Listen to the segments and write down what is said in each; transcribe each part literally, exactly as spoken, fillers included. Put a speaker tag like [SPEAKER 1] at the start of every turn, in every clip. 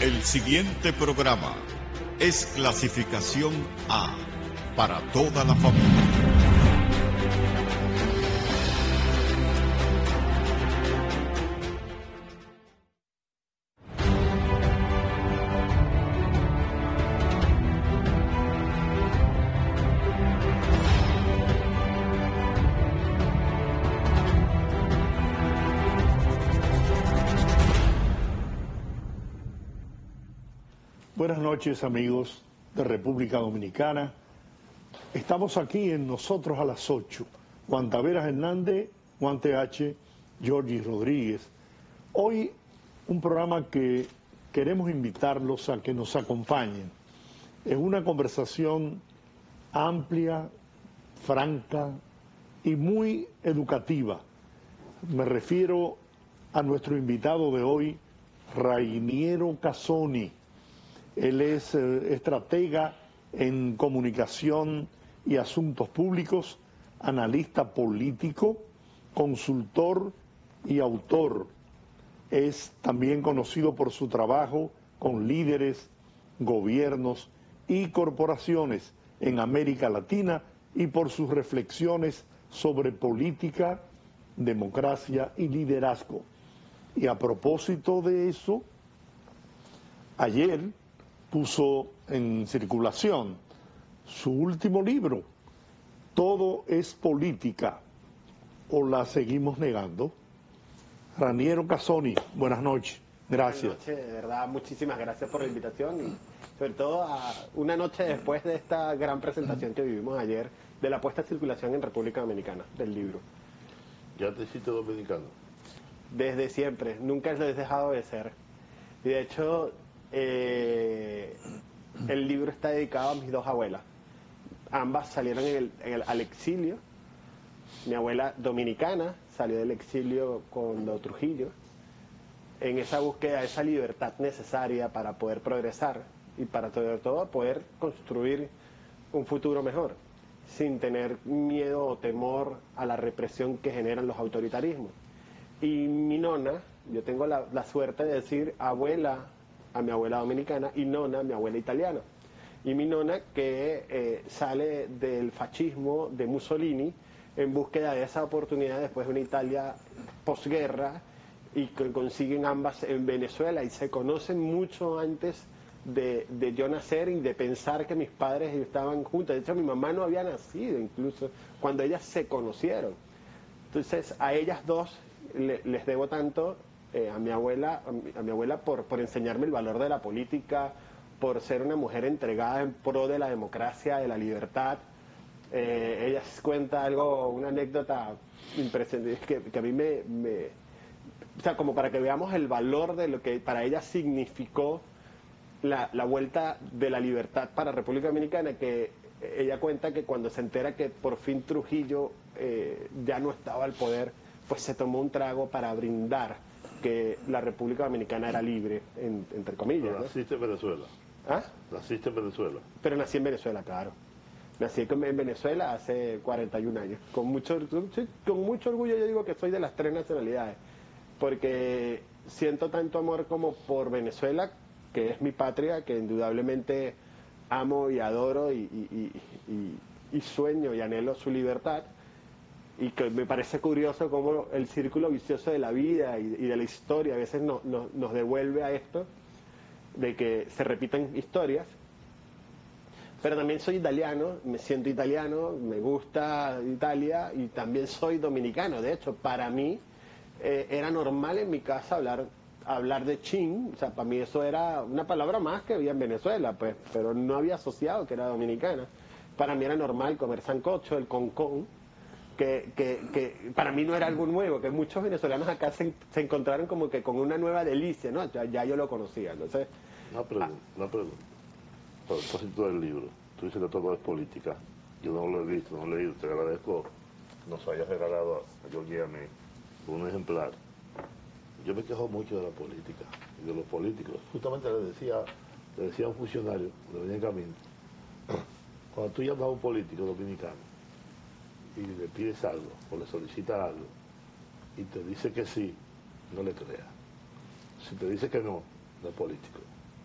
[SPEAKER 1] El siguiente programa es clasificación A para toda la familia.
[SPEAKER 2] Buenas noches, amigos de República Dominicana. Estamos aquí en Nosotros a las ocho. Juan Taveras Hernández, Juan T H, Georgie Rodríguez. Hoy un programa que queremos invitarlos a que nos acompañen. Es una conversación amplia, franca y muy educativa. Me refiero a nuestro invitado de hoy, Rainiero Casoni. Él es eh, estratega en comunicación y asuntos públicos, analista político, consultor y autor. Es también conocido por su trabajo con líderes, gobiernos y corporaciones en América Latina y por sus reflexiones sobre política, democracia y liderazgo. Y a propósito de eso, ayer puso en circulación su último libro, Todo es Política, o la seguimos negando. Rainiero Casoni, buenas noches. Gracias.
[SPEAKER 3] Buenas noches, de verdad, muchísimas gracias por la invitación y sobre todo a una noche después de esta gran presentación que vivimos ayer de la puesta en circulación en República Dominicana del libro.
[SPEAKER 4] ¿Ya te hiciste dominicano?
[SPEAKER 3] Desde siempre, nunca lo he dejado de ser. Y de hecho, eh, el libro está dedicado a mis dos abuelas. Ambas salieron en el, en el, al exilio. Mi abuela dominicana salió del exilio con Don Trujillo, en esa búsqueda de esa libertad necesaria para poder progresar y para sobre todo poder construir un futuro mejor, sin tener miedo o temor a la represión que generan los autoritarismos. Y mi nona, yo tengo la, la suerte de decir abuela a mi abuela dominicana y nona a mi abuela italiana. Y mi nona que eh, sale del fascismo de Mussolini en búsqueda de esa oportunidad después de una Italia posguerra y que consiguen ambas en Venezuela y se conocen mucho antes de, de yo nacer y de pensar que mis padres estaban juntos. De hecho, mi mamá no había nacido incluso cuando ellas se conocieron. Entonces, a ellas dos le, les debo tanto. Eh, a mi abuela, a mi, a mi abuela por, por enseñarme el valor de la política, por ser una mujer entregada en pro de la democracia, de la libertad. Eh, ella cuenta algo, una anécdota impresionante que, que a mí me, me, o sea, como para que veamos el valor de lo que para ella significó la, la vuelta de la libertad para República Dominicana, que ella cuenta que cuando se entera que por fin Trujillo eh, ya no estaba al poder, pues se tomó un trago para brindar que la República Dominicana era libre, en, entre comillas.
[SPEAKER 4] Pero naciste ¿no? en Venezuela.
[SPEAKER 3] ¿Ah?
[SPEAKER 4] Naciste en Venezuela.
[SPEAKER 3] Pero nací en Venezuela, claro. Nací en Venezuela hace cuarenta y un años. Con mucho, con mucho orgullo yo digo que soy de las tres nacionalidades, porque siento tanto amor como por Venezuela, que es mi patria, que indudablemente amo y adoro y, y, y, y sueño y anhelo su libertad. Y que me parece curioso cómo el círculo vicioso de la vida y, y de la historia a veces no, no, nos devuelve a esto, de que se repiten historias. Pero también soy italiano, me siento italiano, me gusta Italia y también soy dominicano. De hecho, para mí eh, era normal en mi casa hablar, hablar de chin, o sea, para mí eso era una palabra más que había en Venezuela, pues, pero no había asociado que era dominicana. Para mí era normal comer sancocho, el concón. Que, que, que para mí no era algo nuevo, que muchos venezolanos acá se, se encontraron como que con una nueva delicia, ¿no? Ya, ya yo lo conocía, entonces...
[SPEAKER 4] Una pregunta, ah. una pregunta. Por el propósito del libro, tú dices que todo es política. Yo no lo he visto, no lo he leído. Te agradezco que nos hayas regalado a Georgie y a mí un ejemplar. Yo me quejo mucho de la política y de los políticos. Justamente le decía, le decía a un funcionario que venía en camino, cuando tú llamas a un político dominicano y le pides algo o le solicitas algo y te dice que sí, no le creas. Si te dice que no, no es político.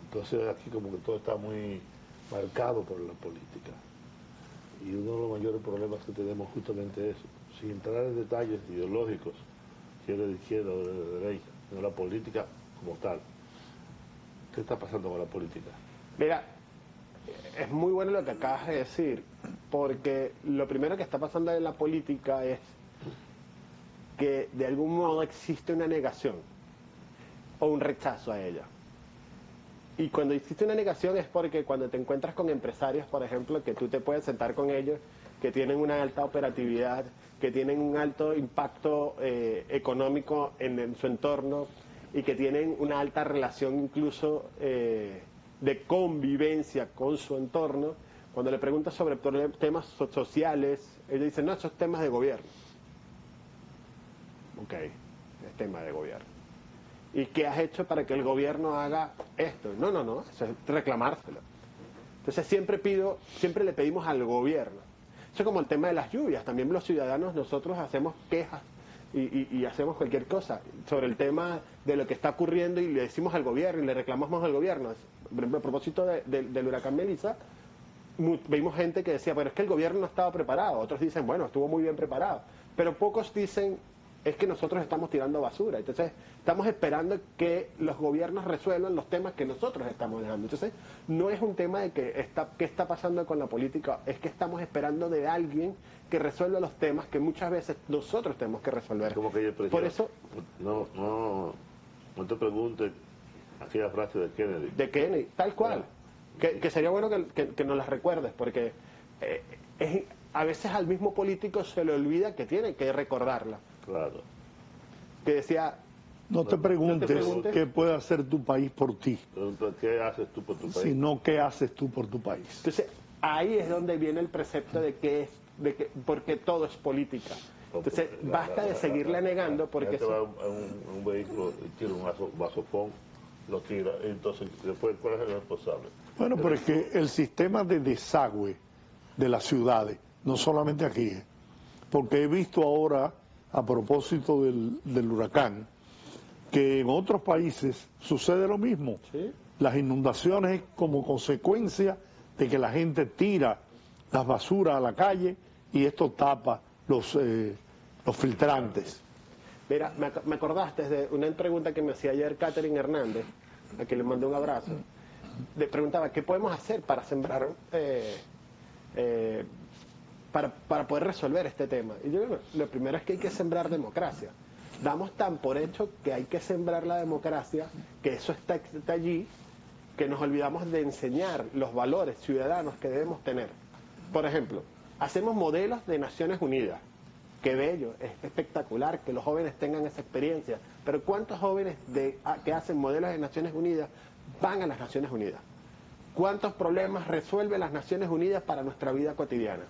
[SPEAKER 4] Entonces aquí como que todo está muy marcado por la política. Y uno de los mayores problemas que tenemos justamente es eso, sin entrar en detalles ideológicos, si eres de izquierda o de derecha, sino la política como tal. ¿Qué está pasando con la política?
[SPEAKER 3] Mira, es muy bueno lo que acabas de decir, porque lo primero que está pasando en la política es que de algún modo existe una negación o un rechazo a ella. Y cuando existe una negación es porque cuando te encuentras con empresarios, por ejemplo, que tú te puedes sentar con ellos, que tienen una alta operatividad, que tienen un alto impacto eh, económico en, en su entorno y que tienen una alta relación incluso eh, de convivencia con su entorno, cuando le preguntas sobre temas so sociales, ellos dicen, no, esos temas de gobierno. Ok, es tema de gobierno. ¿Y qué has hecho para que el gobierno haga esto? No, no, no, eso es reclamárselo. Entonces siempre pido, siempre le pedimos al gobierno. Eso es como el tema de las lluvias. También los ciudadanos, nosotros hacemos quejas y, y, y hacemos cualquier cosa sobre el tema de lo que está ocurriendo y le decimos al gobierno y le reclamamos al gobierno. Por ejemplo, a propósito de, de, del huracán Melissa, vimos gente que decía, pero es que el gobierno no estaba preparado. Otros dicen, bueno, estuvo muy bien preparado. Pero pocos dicen, es que nosotros estamos tirando basura. Entonces, estamos esperando que los gobiernos resuelvan los temas que nosotros estamos dejando. Entonces, no es un tema de que está, qué está pasando con la política, es que estamos esperando de alguien que resuelva los temas que muchas veces nosotros tenemos que resolver.
[SPEAKER 4] Como que
[SPEAKER 3] Por eso,
[SPEAKER 4] no, no, no te preguntes aquella frase de Kennedy.
[SPEAKER 3] De Kennedy, tal cual.
[SPEAKER 4] Claro.
[SPEAKER 3] Que, que sería bueno que, que, que nos las recuerdes, porque eh, es, a veces al mismo político se le olvida que tiene que recordarla.
[SPEAKER 4] Claro.
[SPEAKER 3] Que decía...
[SPEAKER 2] No te preguntes,
[SPEAKER 3] no te preguntes
[SPEAKER 2] qué puede hacer tu país por ti,
[SPEAKER 4] Pregunta, ¿qué haces tú por tu país?
[SPEAKER 2] sino qué haces tú por tu país.
[SPEAKER 3] Entonces, ahí es donde viene el precepto de que es, de que, porque todo es política. Entonces,
[SPEAKER 4] La-
[SPEAKER 3] basta
[SPEAKER 4] la-
[SPEAKER 3] de
[SPEAKER 4] la-
[SPEAKER 3] seguirla
[SPEAKER 4] la-
[SPEAKER 3] negando
[SPEAKER 4] la
[SPEAKER 3] porque...
[SPEAKER 4] gente
[SPEAKER 3] eso-
[SPEAKER 4] va a un, a un- a un vehículo y tira un vaso, vasopón, lo tira, y entonces después, ¿cuál es el responsable?
[SPEAKER 2] Bueno, pero es que el sistema de desagüe de las ciudades, no solamente aquí, ¿eh? Porque he visto ahora, a propósito del, del huracán, que en otros países sucede lo mismo.
[SPEAKER 3] ¿Sí?
[SPEAKER 2] Las inundaciones como consecuencia de que la gente tira las basuras a la calle y esto tapa los, eh, los filtrantes.
[SPEAKER 3] Mira, me, ac- me acordaste de una pregunta que me hacía ayer Catherine Hernández, a quien le mandé un abrazo. Le preguntaba, ¿qué podemos hacer para sembrar, eh, eh, para, para poder resolver este tema? Y yo digo, lo primero es que hay que sembrar democracia. Damos tan por hecho que hay que sembrar la democracia, que eso está, está allí, que nos olvidamos de enseñar los valores ciudadanos que debemos tener. Por ejemplo, hacemos modelos de Naciones Unidas. Qué bello, es espectacular que los jóvenes tengan esa experiencia. Pero ¿cuántos jóvenes de, a- que hacen modelos de Naciones Unidas van a las Naciones Unidas? ¿Cuántos problemas resuelven las Naciones Unidas para nuestra vida cotidiana?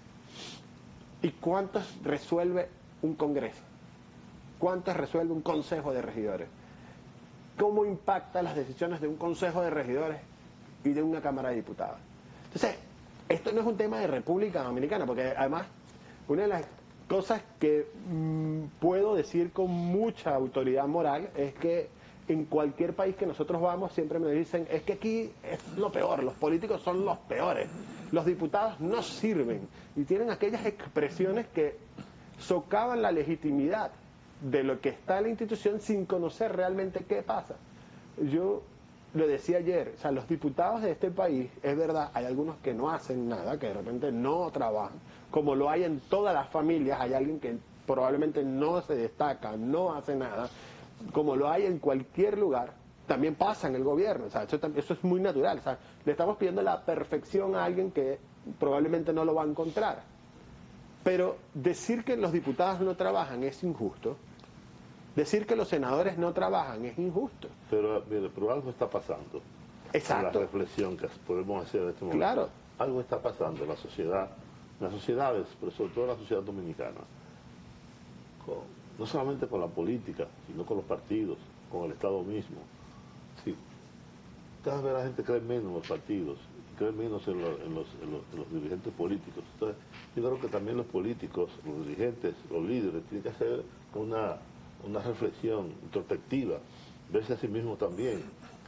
[SPEAKER 3] ¿Y cuántos resuelve un Congreso? ¿Cuántos resuelve un Consejo de Regidores? ¿Cómo impacta las decisiones de un Consejo de Regidores y de una Cámara de Diputados? Entonces, esto no es un tema de República Dominicana, porque además, una de las cosas que mmm, puedo decir con mucha autoridad moral es que en cualquier país que nosotros vamos siempre me dicen, es que aquí es lo peor, los políticos son los peores, los diputados no sirven y tienen aquellas expresiones que socavan la legitimidad de lo que está en la institución sin conocer realmente qué pasa. Yo lo decía ayer, o sea, los diputados de este país, es verdad, hay algunos que no hacen nada, que de repente no trabajan, como lo hay en todas las familias, hay alguien que probablemente no se destaca, no hace nada, como lo hay en cualquier lugar, también pasa en el gobierno, o sea, eso, eso es muy natural, o sea, le estamos pidiendo la perfección a alguien que probablemente no lo va a encontrar. Pero decir que los diputados no trabajan es injusto. Decir que los senadores no trabajan es injusto.
[SPEAKER 4] Pero, mire, pero algo está pasando.
[SPEAKER 3] Exacto.
[SPEAKER 4] La reflexión que podemos hacer en este momento.
[SPEAKER 3] Claro.
[SPEAKER 4] Algo está pasando en la sociedad, en las sociedades, pero sobre todo en la sociedad dominicana. Con, no solamente con la política, sino con los partidos, con el Estado mismo. Sí. Cada vez la gente cree menos en los partidos, cree menos en, lo, en, los, en, los, en los dirigentes políticos. Entonces, yo creo que también los políticos, los dirigentes, los líderes, tienen que hacer una, una reflexión introspectiva, verse a sí mismos también.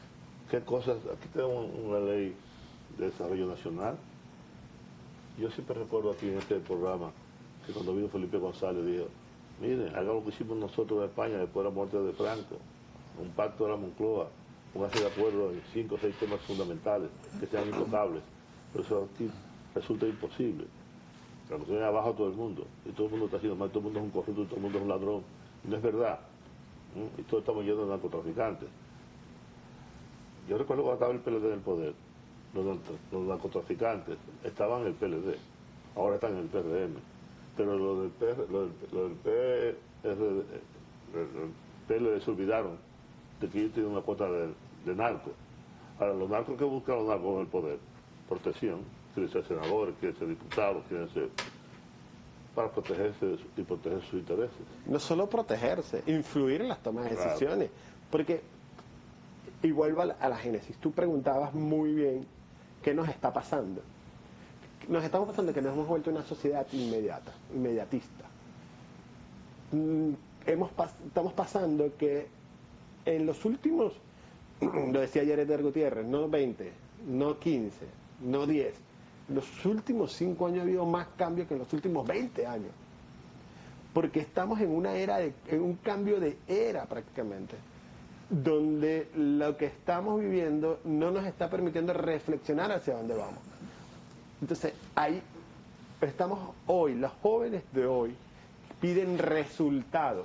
[SPEAKER 4] ¿Qué cosas? Aquí tenemos una ley de desarrollo nacional. Yo siempre recuerdo aquí en este programa que cuando vino Felipe González dijo, miren, hagan lo que hicimos nosotros en España después de la muerte de Franco, un pacto de la Moncloa, pónganse de acuerdo en cinco o seis temas fundamentales que sean intocables. Pero eso aquí resulta imposible. La cuestión es abajo a todo el mundo, y todo el mundo está haciendo mal, todo el mundo es un corrupto, y todo el mundo es un ladrón. Y no es verdad. ¿Mm? Y todos estamos llenos de narcotraficantes. Yo recuerdo cuando estaba el P L D en el poder, los, los narcotraficantes estaban en el P L D, ahora están en el P R M. Pero los del, P R, lo del, lo del P R, el P L D se olvidaron de que ellos tienen una cuota de, de narcos. Ahora, los narcos que buscan los narcos en el poder, protección, quieren ser senadores, quieren ser diputados, quieren ser... para protegerse y proteger sus intereses.
[SPEAKER 3] No solo protegerse, influir en las tomas de decisiones. Claro. Porque, y vuelvo a la, a la génesis, tú preguntabas muy bien qué nos está pasando. Nos estamos pasando que nos hemos vuelto una sociedad inmediata, inmediatista. Mm, hemos pas, estamos pasando que en los últimos, lo decía ayer Edgar Gutiérrez, no veinte, no quince, no diez, los últimos cinco años ha habido más cambios que en los últimos veinte años. Porque estamos en una era, de, en un cambio de era prácticamente, donde lo que estamos viviendo no nos está permitiendo reflexionar hacia dónde vamos. Entonces, ahí estamos hoy, los jóvenes de hoy piden resultados.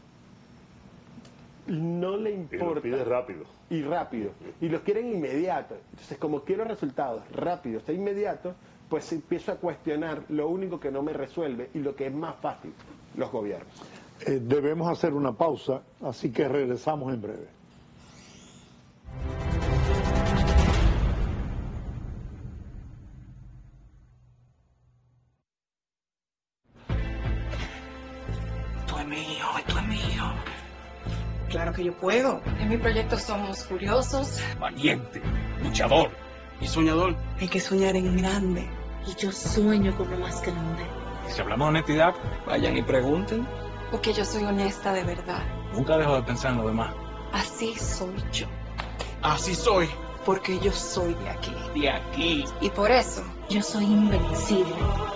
[SPEAKER 3] Y no le importa.
[SPEAKER 4] Y los pide rápido.
[SPEAKER 3] Y rápido. Y los quieren inmediatos. Entonces, como quiero resultados rápidos e inmediatos, pues empiezo a cuestionar lo único que no me resuelve y lo que es más fácil, los gobiernos.
[SPEAKER 2] Eh, debemos hacer una pausa, así que regresamos en breve.
[SPEAKER 5] Tú es mío, tú es mío.
[SPEAKER 6] Claro que yo puedo.
[SPEAKER 7] En mi proyecto somos curiosos,
[SPEAKER 8] valiente, luchador y soñador.
[SPEAKER 6] Hay que soñar en grande.
[SPEAKER 9] Y yo sueño con lo más grande.
[SPEAKER 8] Si hablamos de honestidad, vayan y pregunten.
[SPEAKER 7] Porque yo soy honesta de verdad.
[SPEAKER 8] Nunca dejo de pensar en lo demás.
[SPEAKER 7] Así soy yo.
[SPEAKER 8] Así soy.
[SPEAKER 6] Porque yo soy de aquí.
[SPEAKER 8] De aquí.
[SPEAKER 7] Y por eso,
[SPEAKER 9] yo soy invencible.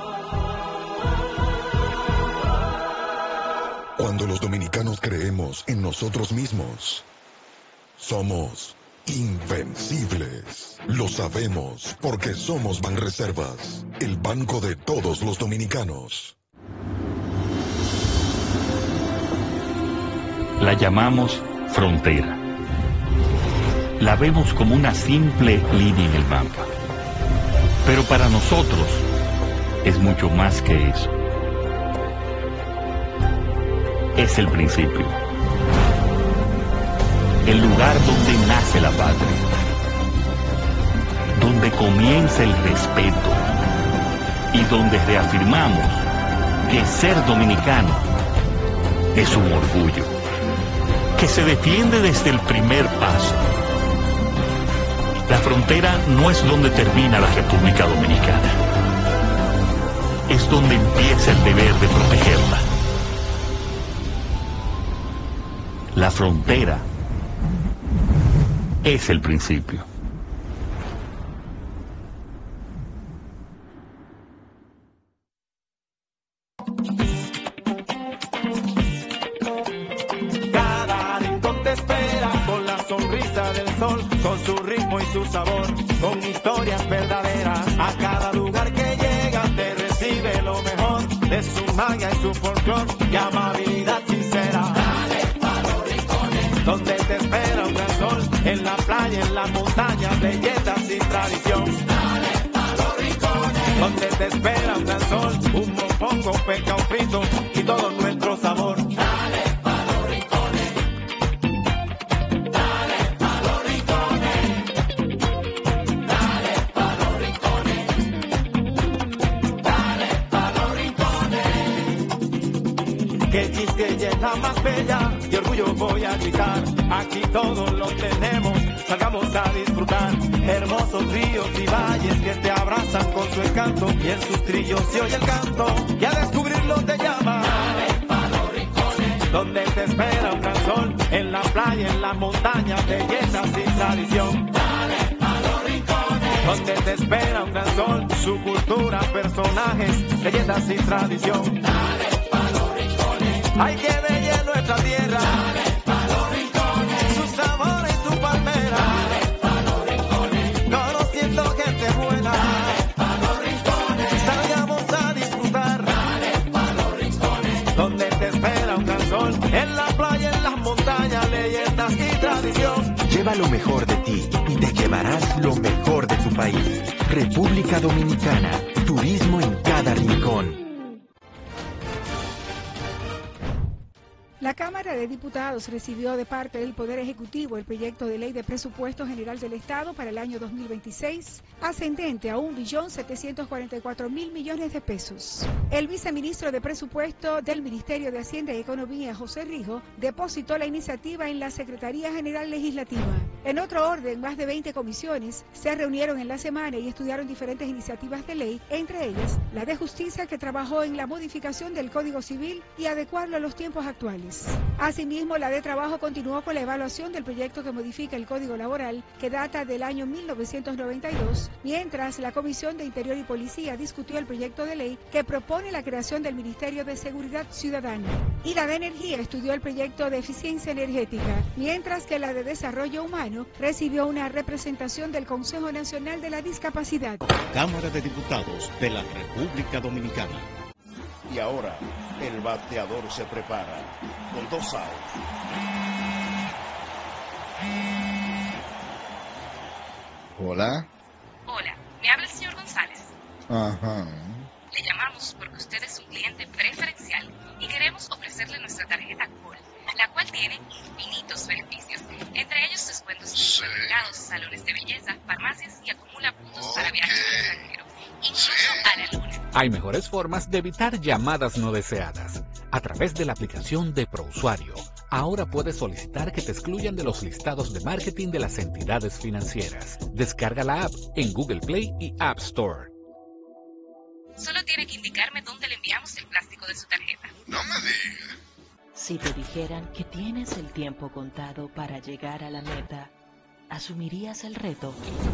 [SPEAKER 10] Cuando los dominicanos creemos en nosotros mismos, somos invencibles. Lo sabemos porque somos Banreservas, el banco de todos los dominicanos.
[SPEAKER 11] La llamamos frontera. La vemos como una simple línea en el mapa. Pero para nosotros es mucho más que eso. Es el principio. El lugar donde nace la patria. Donde comienza el respeto. Y donde reafirmamos que ser dominicano es un orgullo. Que se defiende desde el primer paso. La frontera no es donde termina la República Dominicana. Es donde empieza el deber de protegerla. La frontera es el principio.
[SPEAKER 12] Cada rincón te espera con la sonrisa del sol, con su ritmo y su sabor, con historias verdaderas. A cada lugar que llegas te recibe lo mejor de su magia y su folclor y amabilidad sincera. Donde te espera un gran sol, en la playa, en las montañas, belletas y tradición. Dale pa' los rincones. Donde te espera un gran sol, un mofongo, pescado frito y todo nuestro sabor. Dale pa' los rincones. Dale pa' los rincones. Dale pa' los rincones. Dale pa' los rincones. Que Chisqueya es la más bella y orgullo voy a gritar, aquí todos lo tenemos, salgamos a disfrutar, hermosos ríos y valles que te abrazan con su encanto, y en sus trillos se oye el canto, y a descubrirlo te llama. Dale pa' los rincones, donde te espera un gran sol, en la playa, en las montañas, bellezas y tradición. donde te espera un gran sol, su cultura, personajes, leyendas y tradición. Dale pa' los rincones. Hay que bella nuestra tierra. Dale pa' los rincones. Su sabor y su palmera. Dale pa' los rincones. Conociendo gente buena. Dale pa' los rincones. Salgamos a disfrutar. Dale pa' los rincones. Donde te espera un gran sol, en la playa, en las montañas, leyendas y tradición.
[SPEAKER 13] Lleva lo mejor de ti y te llevarás lo mejor de tu país. República Dominicana, turismo en cada rincón.
[SPEAKER 14] La Cámara de Diputados recibió de parte del Poder Ejecutivo el proyecto de ley de presupuesto general del Estado para el año dos mil veintiséis, ascendente a un billón setecientos cuarenta y cuatro mil millones de pesos. El viceministro de Presupuesto del Ministerio de Hacienda y Economía, José Rijo, depositó la iniciativa en la Secretaría General Legislativa. En otro orden, más de veinte comisiones se reunieron en la semana y estudiaron diferentes iniciativas de ley, entre ellas la de Justicia, que trabajó en la modificación del Código Civil y adecuarlo a los tiempos actuales. Asimismo, la de Trabajo continuó con la evaluación del proyecto que modifica el Código Laboral, que data del año mil novecientos noventa y dos, mientras la Comisión de Interior y Policía discutió el proyecto de ley que propone la creación del Ministerio de Seguridad Ciudadana. Y la de Energía estudió el proyecto de eficiencia energética, mientras que la de Desarrollo Humano recibió una representación del Consejo Nacional de la Discapacidad.
[SPEAKER 1] Cámara de Diputados de la República Dominicana. Y ahora, el bateador se prepara con dos outs.
[SPEAKER 15] Hola.
[SPEAKER 16] Hola, me habla el señor González.
[SPEAKER 15] Ajá.
[SPEAKER 16] Le llamamos porque usted es un cliente preferencial y queremos ofrecerle nuestra tarjeta Gold, la cual tiene infinitos beneficios, entre ellos descuentos en supermercados, salones de belleza, farmacias y acumula puntos okay. para viajes al extranjero, incluso a la luna.
[SPEAKER 17] Hay mejores formas de evitar llamadas no deseadas. A través de la aplicación de ProUsuario, ahora puedes solicitar que te excluyan de los listados de marketing de las entidades financieras. Descarga la app en Google Play y App Store.
[SPEAKER 16] Solo tiene que indicarme dónde le enviamos el plástico de su tarjeta.
[SPEAKER 15] No me digas.
[SPEAKER 9] Si te dijeran que tienes el tiempo contado para llegar a la meta, ¿asumirías el reto?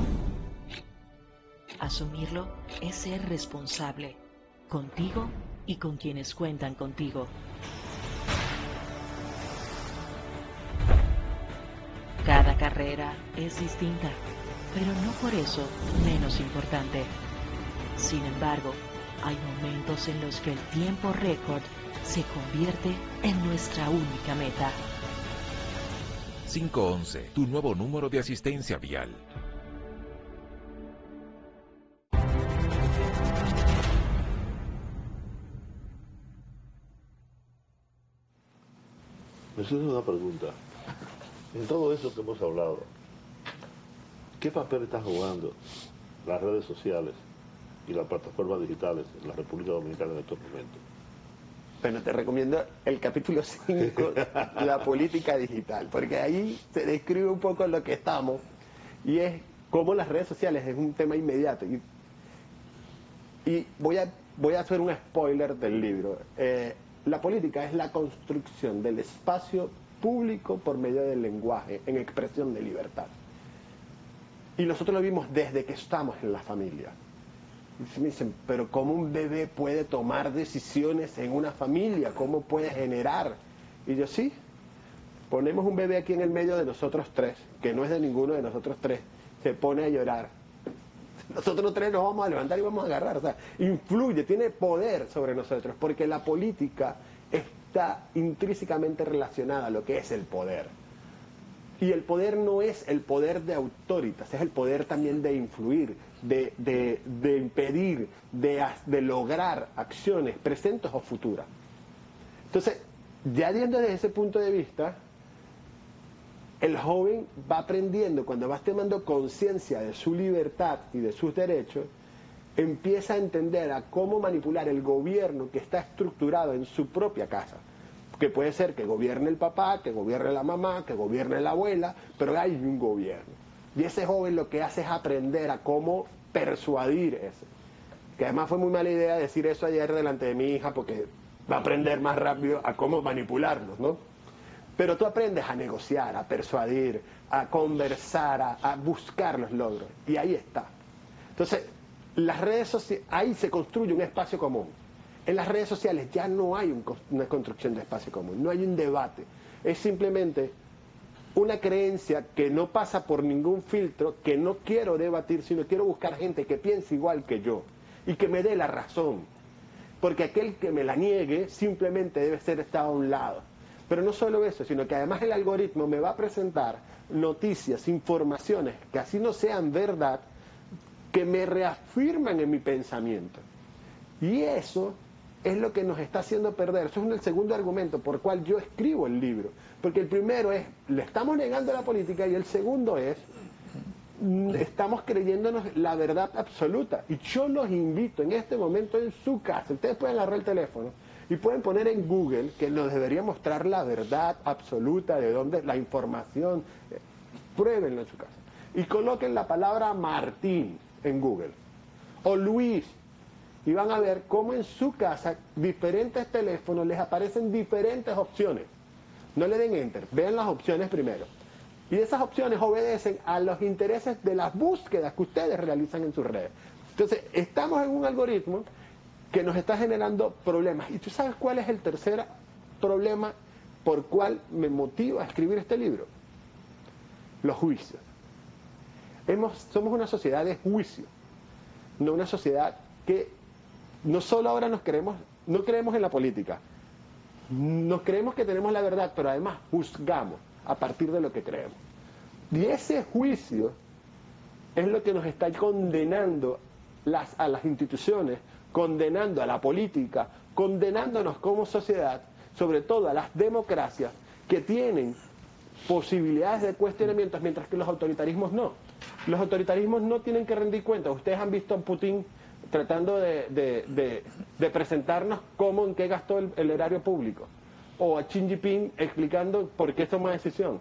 [SPEAKER 9] Asumirlo es ser responsable, contigo y con quienes cuentan contigo. Cada carrera es distinta, pero no por eso menos importante. Sin embargo, hay momentos en los que el tiempo récord se convierte en nuestra única meta.
[SPEAKER 18] cinco once, tu nuevo número de asistencia vial.
[SPEAKER 4] Me surge una pregunta. En todo eso que hemos hablado, ¿qué papel están jugando las redes sociales y las plataformas digitales en la República Dominicana en estos momentos?
[SPEAKER 3] Bueno, te recomiendo el capítulo cinco, la política digital, porque ahí se describe un poco lo que estamos, y es cómo las redes sociales es un tema inmediato. Y, y voy, a, voy a hacer un spoiler del libro. Eh, la política es la construcción del espacio público por medio del lenguaje, en expresión de libertad. Y nosotros lo vimos desde que estamos en la familia. Y me dicen, pero ¿cómo un bebé puede tomar decisiones en una familia? ¿Cómo puede generar? Y yo, sí, ponemos un bebé aquí en el medio de nosotros tres, que no es de ninguno de nosotros tres, se pone a llorar. Nosotros tres nos vamos a levantar y vamos a agarrar. O sea, influye, tiene poder sobre nosotros, porque la política está intrínsecamente relacionada a lo que es el poder. Y el poder no es el poder de autoritas, es el poder también de influir, de, de, de impedir, de, de lograr acciones presentes o futuras. Entonces, ya viendo desde ese punto de vista, el joven va aprendiendo, cuando va tomando conciencia de su libertad y de sus derechos, empieza a entender a cómo manipular el gobierno que está estructurado en su propia casa. Que puede ser que gobierne el papá, que gobierne la mamá, que gobierne la abuela, pero hay un gobierno. Y ese joven lo que hace es aprender a cómo persuadir eso. Que además fue muy mala idea decir eso ayer delante de mi hija, porque va a aprender más rápido a cómo manipularnos, ¿no? Pero tú aprendes a negociar, a persuadir, a conversar, a, a buscar los logros. Y ahí está. Entonces, las redes sociales, ahí se construye un espacio común. En las redes sociales ya no hay un, una construcción de espacio común, no hay un debate. Es simplemente una creencia que no pasa por ningún filtro, que no quiero debatir, sino quiero buscar gente que piense igual que yo y que me dé la razón. Porque aquel que me la niegue simplemente debe ser estado a un lado. Pero no solo eso, sino que además el algoritmo me va a presentar noticias, informaciones que así no sean verdad, que me reafirman en mi pensamiento. Y eso es lo que nos está haciendo perder. Eso es el segundo argumento por el cual yo escribo el libro. Porque el primero es, le estamos negando a la política, y el segundo es, estamos creyéndonos la verdad absoluta. Y yo los invito en este momento en su casa, ustedes pueden agarrar el teléfono y pueden poner en Google, que nos debería mostrar la verdad absoluta de dónde la información, pruébenlo en su casa. Y coloquen la palabra Martín en Google, o Luis, y van a ver cómo en su casa diferentes teléfonos les aparecen diferentes opciones. No le den enter, vean las opciones primero. Y esas opciones obedecen a los intereses de las búsquedas que ustedes realizan en sus redes. Entonces, estamos en un algoritmo que nos está generando problemas. ¿Y tú sabes cuál es el tercer problema por cual me motiva a escribir este libro? Los juicios. Hemos, somos una sociedad de juicio, no una sociedad que no solo ahora nos creemos, no creemos en la política, nos creemos que tenemos la verdad, pero además juzgamos a partir de lo que creemos. Y ese juicio es lo que nos está condenando las, a las instituciones, condenando a la política, condenándonos como sociedad, sobre todo a las democracias que tienen posibilidades de cuestionamientos, mientras que los autoritarismos no. Los autoritarismos no tienen que rendir cuentas. Ustedes han visto a Putin tratando de, de, de, de presentarnos cómo, en qué gastó el, el erario público, o a Xi Jinping explicando por qué toma decisión.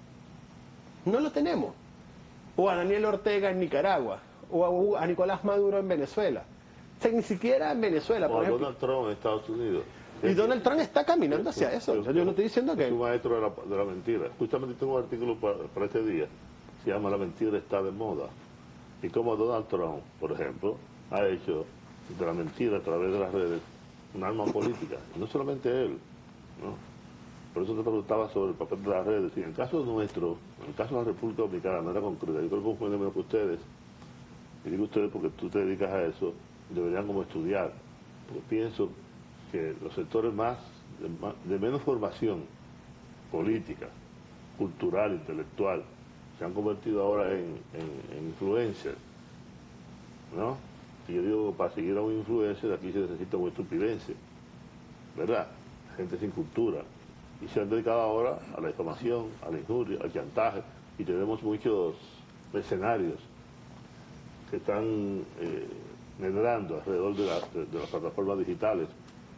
[SPEAKER 3] No lo tenemos. O a Daniel Ortega en Nicaragua, o a, a Nicolás Maduro en Venezuela. O sea, ni siquiera en Venezuela,
[SPEAKER 4] o
[SPEAKER 3] por
[SPEAKER 4] a
[SPEAKER 3] ejemplo.
[SPEAKER 4] Donald Trump en Estados Unidos.
[SPEAKER 3] Y Donald Trump está caminando hacia eso. O sea, yo no estoy diciendo que...
[SPEAKER 4] Es un maestro de la, de la mentira. Justamente tengo un artículo para, para este día. Se llama La mentira está de moda. Y como Donald Trump, por ejemplo, ha hecho de la mentira a través de las redes un arma política. Y no solamente él, ¿no? Por eso te preguntaba sobre el papel de las redes. Y en el caso nuestro, en el caso de la República Dominicana, no era concreta. Yo creo que confunde menos que ustedes. Y digo ustedes porque tú te dedicas a eso, deberían como estudiar. Porque pienso que los sectores más de, de menos formación política, cultural, intelectual, se han convertido ahora en, en, en influencers, ¿no? Y yo digo, para seguir a un influencer aquí se necesita un estupidense, ¿verdad? Gente sin cultura. Y se han dedicado ahora a la difamación, a la injuria, al chantaje, y tenemos muchos mercenarios que están eh, medrando alrededor de, la, de, de las plataformas digitales.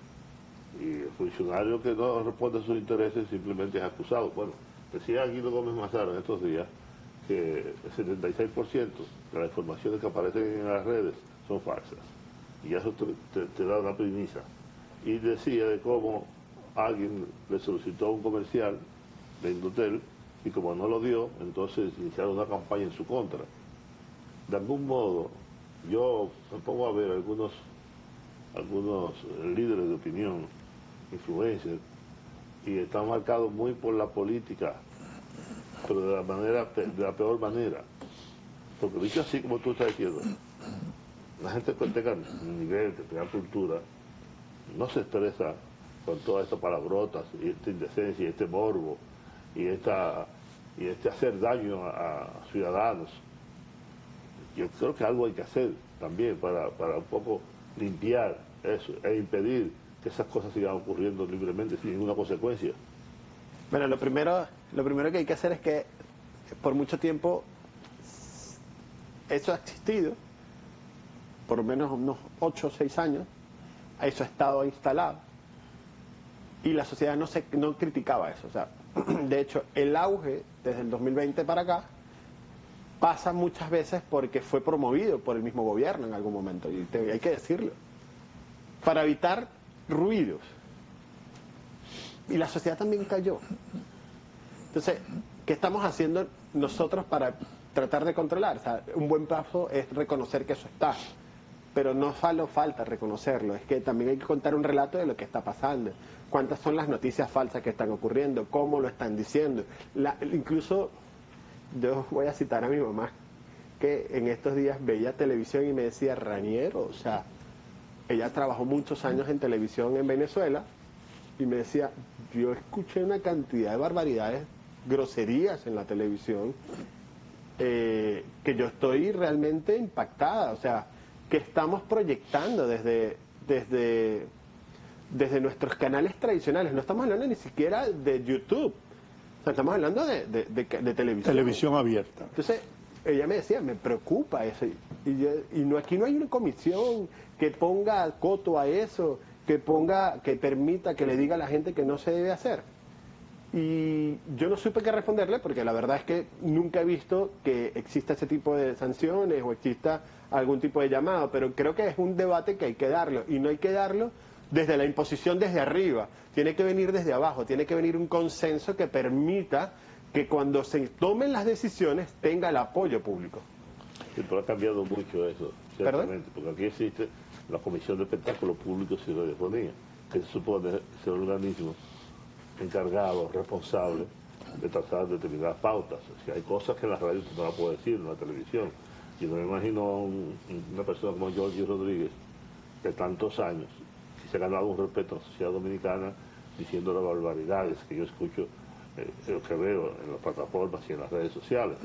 [SPEAKER 4] Y el funcionario que no responde a sus intereses simplemente es acusado. Bueno, decía Guido Gómez Mazara en estos días que el setenta y seis por ciento de las informaciones que aparecen en las redes son falsas. Y eso te, te, te da una premisa. Y decía de cómo alguien le solicitó un comercial de Indotel y como no lo dio, entonces iniciaron una campaña en su contra. De algún modo, yo me pongo a ver algunos, algunos líderes de opinión, influencers, y están marcados muy por la política, pero de la manera, de la peor manera. Porque dicho así como tú estás diciendo, la gente que tenga nivel, que tenga cultura, no se expresa con todas estas palabrotas y esta indecencia y este morbo y esta y este hacer daño a, a ciudadanos. Yo creo que algo hay que hacer también para, para un poco limpiar eso e impedir que esas cosas sigan ocurriendo libremente sin ninguna consecuencia.
[SPEAKER 3] Bueno, lo primero, lo primero que hay que hacer es que por mucho tiempo eso ha existido, por lo menos unos ocho o seis años, eso ha estado instalado. Y la sociedad no se no criticaba eso. O sea, de hecho, el auge desde el dos mil veinte para acá pasa muchas veces porque fue promovido por el mismo gobierno en algún momento, y te, hay que decirlo, para evitar ruidos. Y la sociedad también cayó. Entonces, ¿qué estamos haciendo nosotros para tratar de controlar. O sea, un buen paso es reconocer que eso está, pero no solo falta reconocerlo, es que también hay que contar un relato de lo que está pasando, cuántas son las noticias falsas que están ocurriendo, cómo lo están diciendo. La, incluso, yo voy a citar a mi mamá, que en estos días veía televisión y me decía, Raniero, o sea, ella trabajó muchos años en televisión en Venezuela, y me decía, yo escuché una cantidad de barbaridades, groserías en la televisión, eh, que yo estoy realmente impactada, o sea, que estamos proyectando desde, desde, desde nuestros canales tradicionales, no estamos hablando ni siquiera de YouTube, o sea, estamos hablando de, de, de, de televisión.
[SPEAKER 2] Televisión abierta.
[SPEAKER 3] Entonces, ella me decía, me preocupa eso, y, yo, y no, aquí no hay una comisión que ponga coto a eso, que ponga, que permita, que le diga a la gente que no se debe hacer. Y yo no supe qué responderle, porque la verdad es que nunca he visto que exista ese tipo de sanciones o exista algún tipo de llamado, pero creo que es un debate que hay que darlo, y no hay que darlo desde la imposición desde arriba, tiene que venir desde abajo, tiene que venir un consenso que permita que cuando se tomen las decisiones tenga el apoyo público.
[SPEAKER 4] Sí, pero ha cambiado mucho eso, ciertamente,
[SPEAKER 3] ¿Perdón?
[SPEAKER 4] porque aquí existe la Comisión de Espectáculos Públicos y Radiofonía, que se supone ser un organismo encargado, responsable de tratar determinadas pautas. O sea, hay cosas que en la radio no la puede decir, en la televisión. Yo no me imagino a un, una persona como Jorge Rodríguez, de tantos años, que se ha ganado un respeto en la sociedad dominicana diciendo las barbaridades que yo escucho, eh, lo que veo en las plataformas y en las redes sociales.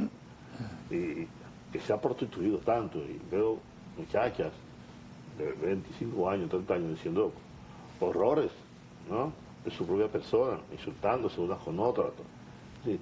[SPEAKER 4] Y que se ha prostituido tanto, y veo muchachas de veinticinco años, treinta años diciendo horrores, ¿no?, de su propia persona, insultándose unas con otras. Sí.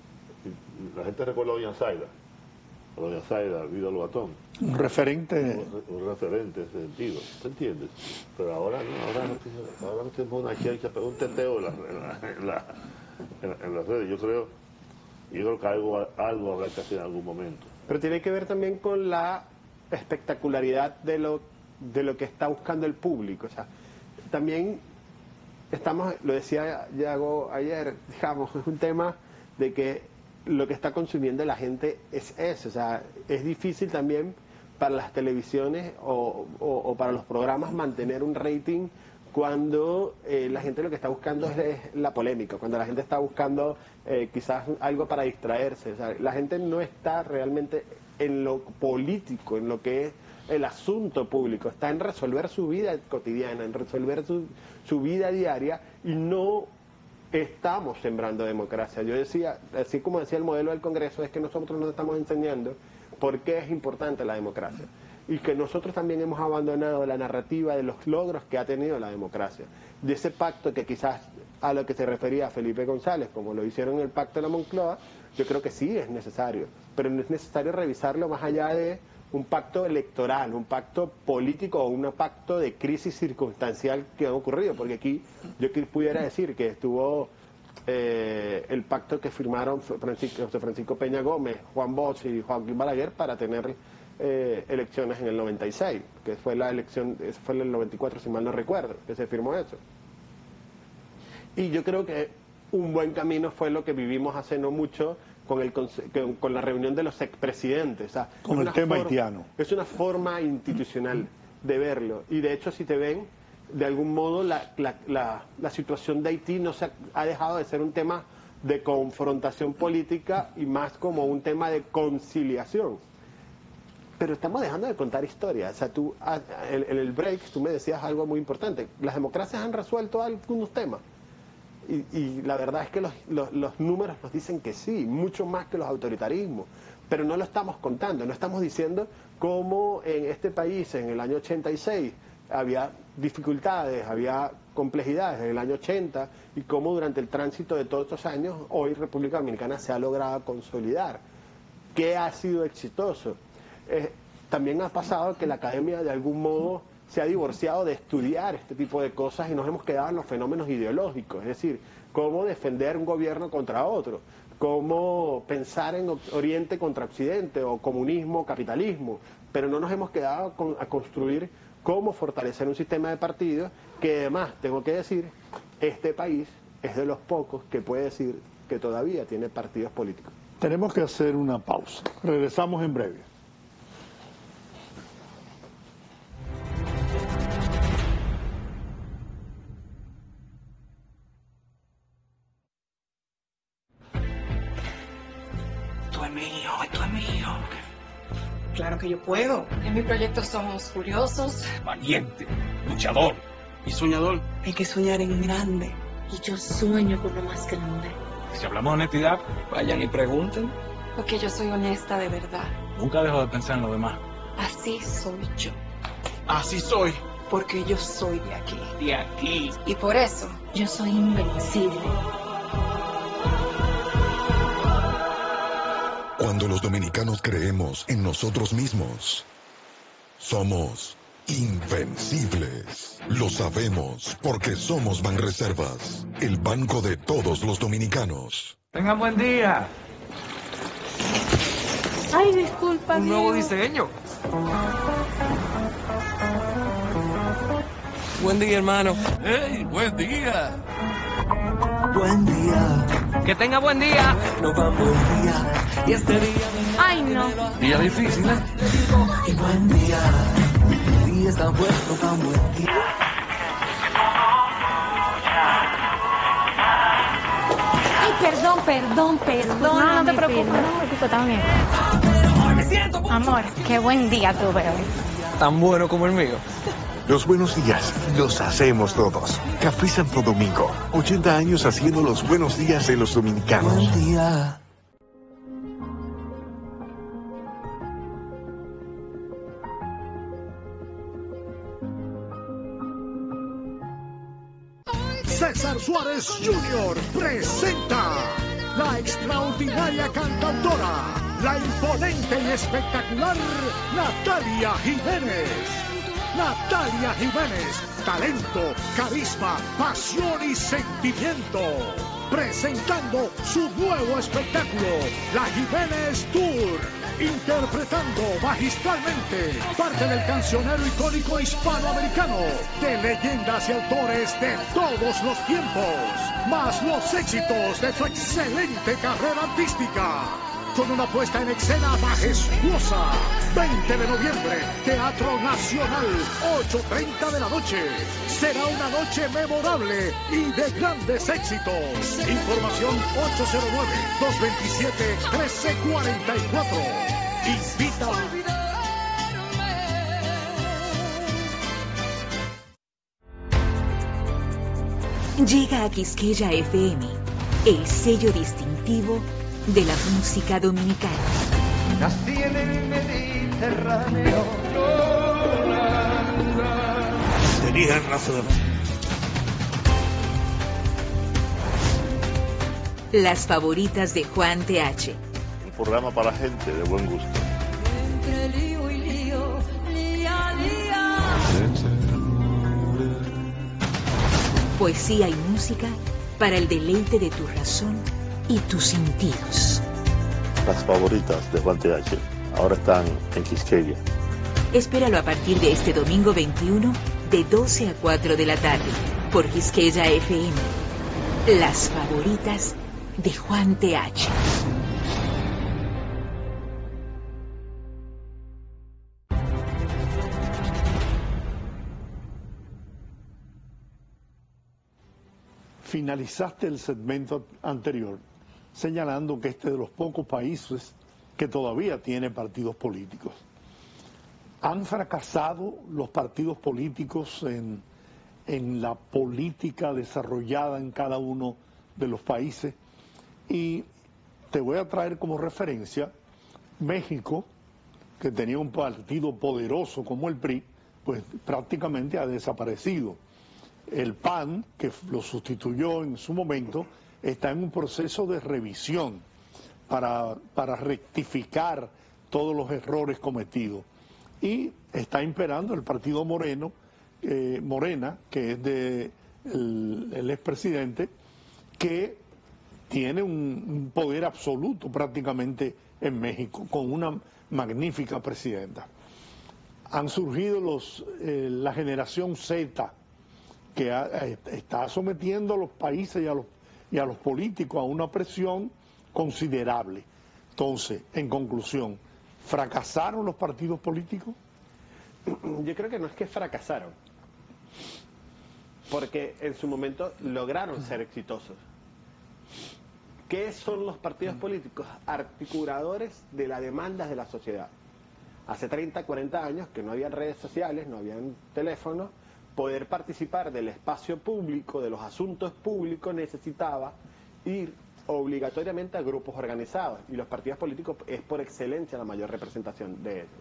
[SPEAKER 4] La gente recuerda a doña Zaida, a doña Zaida, Vida Lobatón.
[SPEAKER 2] Un referente.
[SPEAKER 4] Un, un referente en ese sentido, ¿te entiendes? Pero ahora no, ahora no, ahora no tenemos una chercha, pero un teteo en las la, en la, en, en la redes. Yo creo, yo creo que algo, algo habrá que hacer en algún momento.
[SPEAKER 3] Pero tiene que ver también con la espectacularidad de lo, de lo que está buscando el público. O sea, también estamos, lo decía Yago ayer, digamos, es un tema de que lo que está consumiendo la gente es eso. O sea, es difícil también para las televisiones o, o, o para los programas mantener un rating cuando eh, la gente lo que está buscando es, es la polémica, cuando la gente está buscando eh, quizás algo para distraerse. O sea, la gente no está realmente en lo político, en lo que es el asunto público, está en resolver su vida cotidiana, en resolver su, su vida diaria, y no estamos sembrando democracia. Yo decía, así como decía el modelo del Congreso, es que nosotros nos estamos enseñando por qué es importante la democracia, y que nosotros también hemos abandonado la narrativa de los logros que ha tenido la democracia, de ese pacto que quizás a lo que se refería Felipe González, como lo hicieron en el pacto de la Moncloa. Yo creo que sí es necesario, pero no es necesario revisarlo más allá de un pacto electoral, un pacto político o un pacto de crisis circunstancial que ha ocurrido, porque aquí yo pudiera decir que estuvo eh, el pacto que firmaron Francisco, Francisco Peña Gómez, Juan Bosch y Joaquín Balaguer para tener eh, elecciones en el noventa y seis, que fue la elección, fue en el noventa y cuatro si mal no recuerdo, que se firmó eso. Y yo creo que un buen camino fue lo que vivimos hace no mucho con, el, con la reunión de los expresidentes. O sea,
[SPEAKER 2] con el tema
[SPEAKER 3] forma,
[SPEAKER 2] haitiano.
[SPEAKER 3] Es una forma institucional de verlo. Y de hecho, si te ven, de algún modo la, la, la, la situación de Haití no se ha, ha dejado de ser un tema de confrontación política y más como un tema de conciliación. Pero estamos dejando de contar historias. O sea, tú, en el break tú me decías algo muy importante. Las democracias han resuelto algunos temas. Y, y la verdad es que los, los, los números nos dicen que sí, mucho más que los autoritarismos, pero no lo estamos contando, no estamos diciendo cómo en este país en el año ochenta y seis había dificultades, había complejidades en el año ochenta, y cómo durante el tránsito de todos estos años hoy República Dominicana se ha logrado consolidar, que ha sido exitoso. Eh, también ha pasado que la academia de algún modo se ha divorciado de estudiar este tipo de cosas y nos hemos quedado en los fenómenos ideológicos, es decir, cómo defender un gobierno contra otro, cómo pensar en Oriente contra Occidente, o comunismo, capitalismo, pero no nos hemos quedado con, a construir cómo fortalecer un sistema de partidos que, además, tengo que decir, este país es de los pocos que puede decir que todavía tiene partidos políticos.
[SPEAKER 2] Tenemos que hacer una pausa. Regresamos en breve.
[SPEAKER 5] Tú es mío, tú es mío.
[SPEAKER 6] Claro que yo puedo.
[SPEAKER 7] En mi proyecto somos curiosos,
[SPEAKER 8] Valiente, luchador y soñador.
[SPEAKER 6] Hay que soñar en grande.
[SPEAKER 7] y yo sueño con lo más grande.
[SPEAKER 8] Si hablamos de honestidad, vayan y pregunten.
[SPEAKER 7] Porque yo soy honesta de verdad.
[SPEAKER 8] Nunca dejo de pensar en lo demás.
[SPEAKER 7] Así soy yo.
[SPEAKER 8] Así soy.
[SPEAKER 6] Porque yo soy de aquí.
[SPEAKER 8] De aquí.
[SPEAKER 7] Y por eso yo soy invencible.
[SPEAKER 10] Cuando los dominicanos creemos en nosotros mismos, somos invencibles. Lo sabemos porque somos Banreservas, el banco de todos los dominicanos.
[SPEAKER 12] Tengan buen día.
[SPEAKER 7] Ay, disculpa.
[SPEAKER 12] Un nuevo diseño.
[SPEAKER 19] Buen día, hermano.
[SPEAKER 12] ¡Hey, buen día!
[SPEAKER 19] Buen día.
[SPEAKER 12] Que tenga buen día.
[SPEAKER 19] Nos vamos buen día. Y este día...
[SPEAKER 7] Ay, no.
[SPEAKER 12] Día difícil, ¿eh?
[SPEAKER 19] Y buen día. El día está bueno, nos vamos buen día.
[SPEAKER 7] Ay, perdón, perdón, perdón. No, no te preocupes. No, tú también. Amor, qué buen día tuve hoy.
[SPEAKER 12] Tan bueno como el mío.
[SPEAKER 20] Los buenos días los hacemos todos. Café Santo Domingo, ochenta años haciendo los buenos días de los dominicanos.
[SPEAKER 19] Buen día.
[SPEAKER 21] César Suárez junior presenta la extraordinaria cantautora, la imponente y espectacular Natalia Jiménez. Natalia Jiménez, talento, carisma, pasión y sentimiento. Presentando su nuevo espectáculo, La Jiménez Tour. Interpretando magistralmente parte del cancionero icónico hispanoamericano, de leyendas y autores de todos los tiempos, más los éxitos de su excelente carrera artística. Con una puesta en escena majestuosa. veinte de noviembre, Teatro Nacional, ocho treinta de la noche. Será una noche memorable y de grandes éxitos. Información ocho cero nueve, dos dos siete, uno tres cuatro cuatro. Invita.
[SPEAKER 22] Llega a Quisqueya F M, el sello distintivo de la música dominicana.
[SPEAKER 12] Nací en el Mediterráneo.
[SPEAKER 11] Tenían razón.
[SPEAKER 22] Las favoritas de Juan T H.
[SPEAKER 4] Un programa para gente de buen gusto.
[SPEAKER 23] Entre lío y lío, lía, lía.
[SPEAKER 22] Poesía y música para el deleite de tu razón y tus sentidos.
[SPEAKER 4] Las favoritas de Juan T H ahora están en Quisqueya.
[SPEAKER 22] Espéralo a partir de este domingo veintiuno de doce a cuatro de la tarde por Quisqueya F M. Las favoritas de Juan T H.
[SPEAKER 2] Finalizaste el segmento anterior señalando que este es de los pocos países que todavía tiene partidos políticos. ¿Han fracasado los partidos políticos en, en la política desarrollada en cada uno de los países? Y te voy a traer como referencia México, que tenía un partido poderoso como el P R I, pues prácticamente ha desaparecido. El P A N, que lo sustituyó en su momento, está en un proceso de revisión para, para rectificar todos los errores cometidos. Y está imperando el partido Moreno, eh, Morena, que es de el, el expresidente, que tiene un, un poder absoluto prácticamente en México, con una magnífica presidenta. Han surgido los, eh, la generación Z, que ha, está sometiendo a los países y a los, y a los políticos a una presión considerable. Entonces, en conclusión, ¿fracasaron los partidos políticos?
[SPEAKER 3] Yo creo que no es que fracasaron, porque en su momento lograron ser exitosos. ¿Qué son los partidos políticos? Articuladores de las demandas de la sociedad. Hace treinta, cuarenta años que no había redes sociales, no habían teléfonos, poder participar del espacio público, de los asuntos públicos, necesitaba ir obligatoriamente a grupos organizados, y los partidos políticos es por excelencia la mayor representación de eso.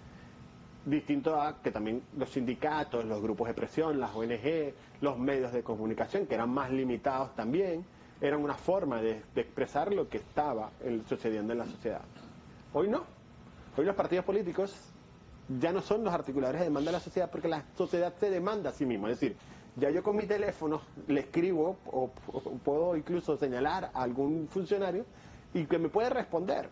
[SPEAKER 3] Distinto a que también los sindicatos, los grupos de presión, las O N G, los medios de comunicación, que eran más limitados también, eran una forma de, de expresar lo que estaba sucediendo en la sociedad. Hoy no. Hoy los partidos políticos ya no son los articuladores de demanda de la sociedad, porque la sociedad se demanda a sí misma. Es decir, ya yo con mi teléfono le escribo o, o puedo incluso señalar a algún funcionario y que me puede responder.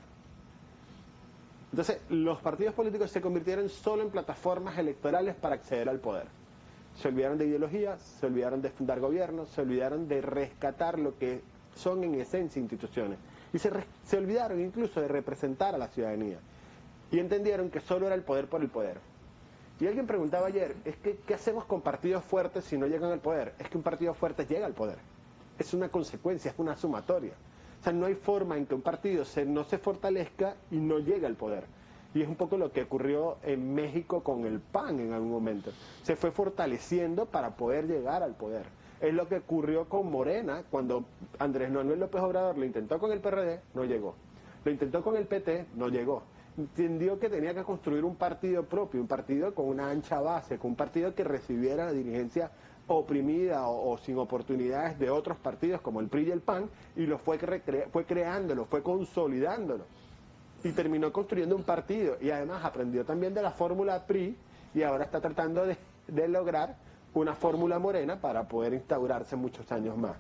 [SPEAKER 3] Entonces, los partidos políticos se convirtieron solo en plataformas electorales para acceder al poder. Se olvidaron de ideologías, se olvidaron de fundar gobiernos, se olvidaron de rescatar lo que son en esencia instituciones. Y se, re, se olvidaron incluso de representar a la ciudadanía. Y entendieron que solo era el poder por el poder. Y alguien preguntaba ayer, es que ¿qué hacemos con partidos fuertes si no llegan al poder? Es que un partido fuerte llega al poder. Es una consecuencia, es una sumatoria. O sea, no hay forma en que un partido se, no se fortalezca y no llegue al poder. Y es un poco lo que ocurrió en México con el P A N en algún momento. Se fue fortaleciendo para poder llegar al poder. Es lo que ocurrió con Morena cuando Andrés Manuel López Obrador lo intentó con el P R D, no llegó. Lo intentó con el P T, no llegó. Entendió que tenía que construir un partido propio, un partido con una ancha base, con un partido que recibiera la dirigencia oprimida o, o sin oportunidades de otros partidos como el P R I y el P A N, y lo fue, cre fue creándolo, fue consolidándolo. Y terminó construyendo un partido, y además aprendió también de la fórmula P R I, y ahora está tratando de, de lograr una fórmula Morena para poder instaurarse muchos años más.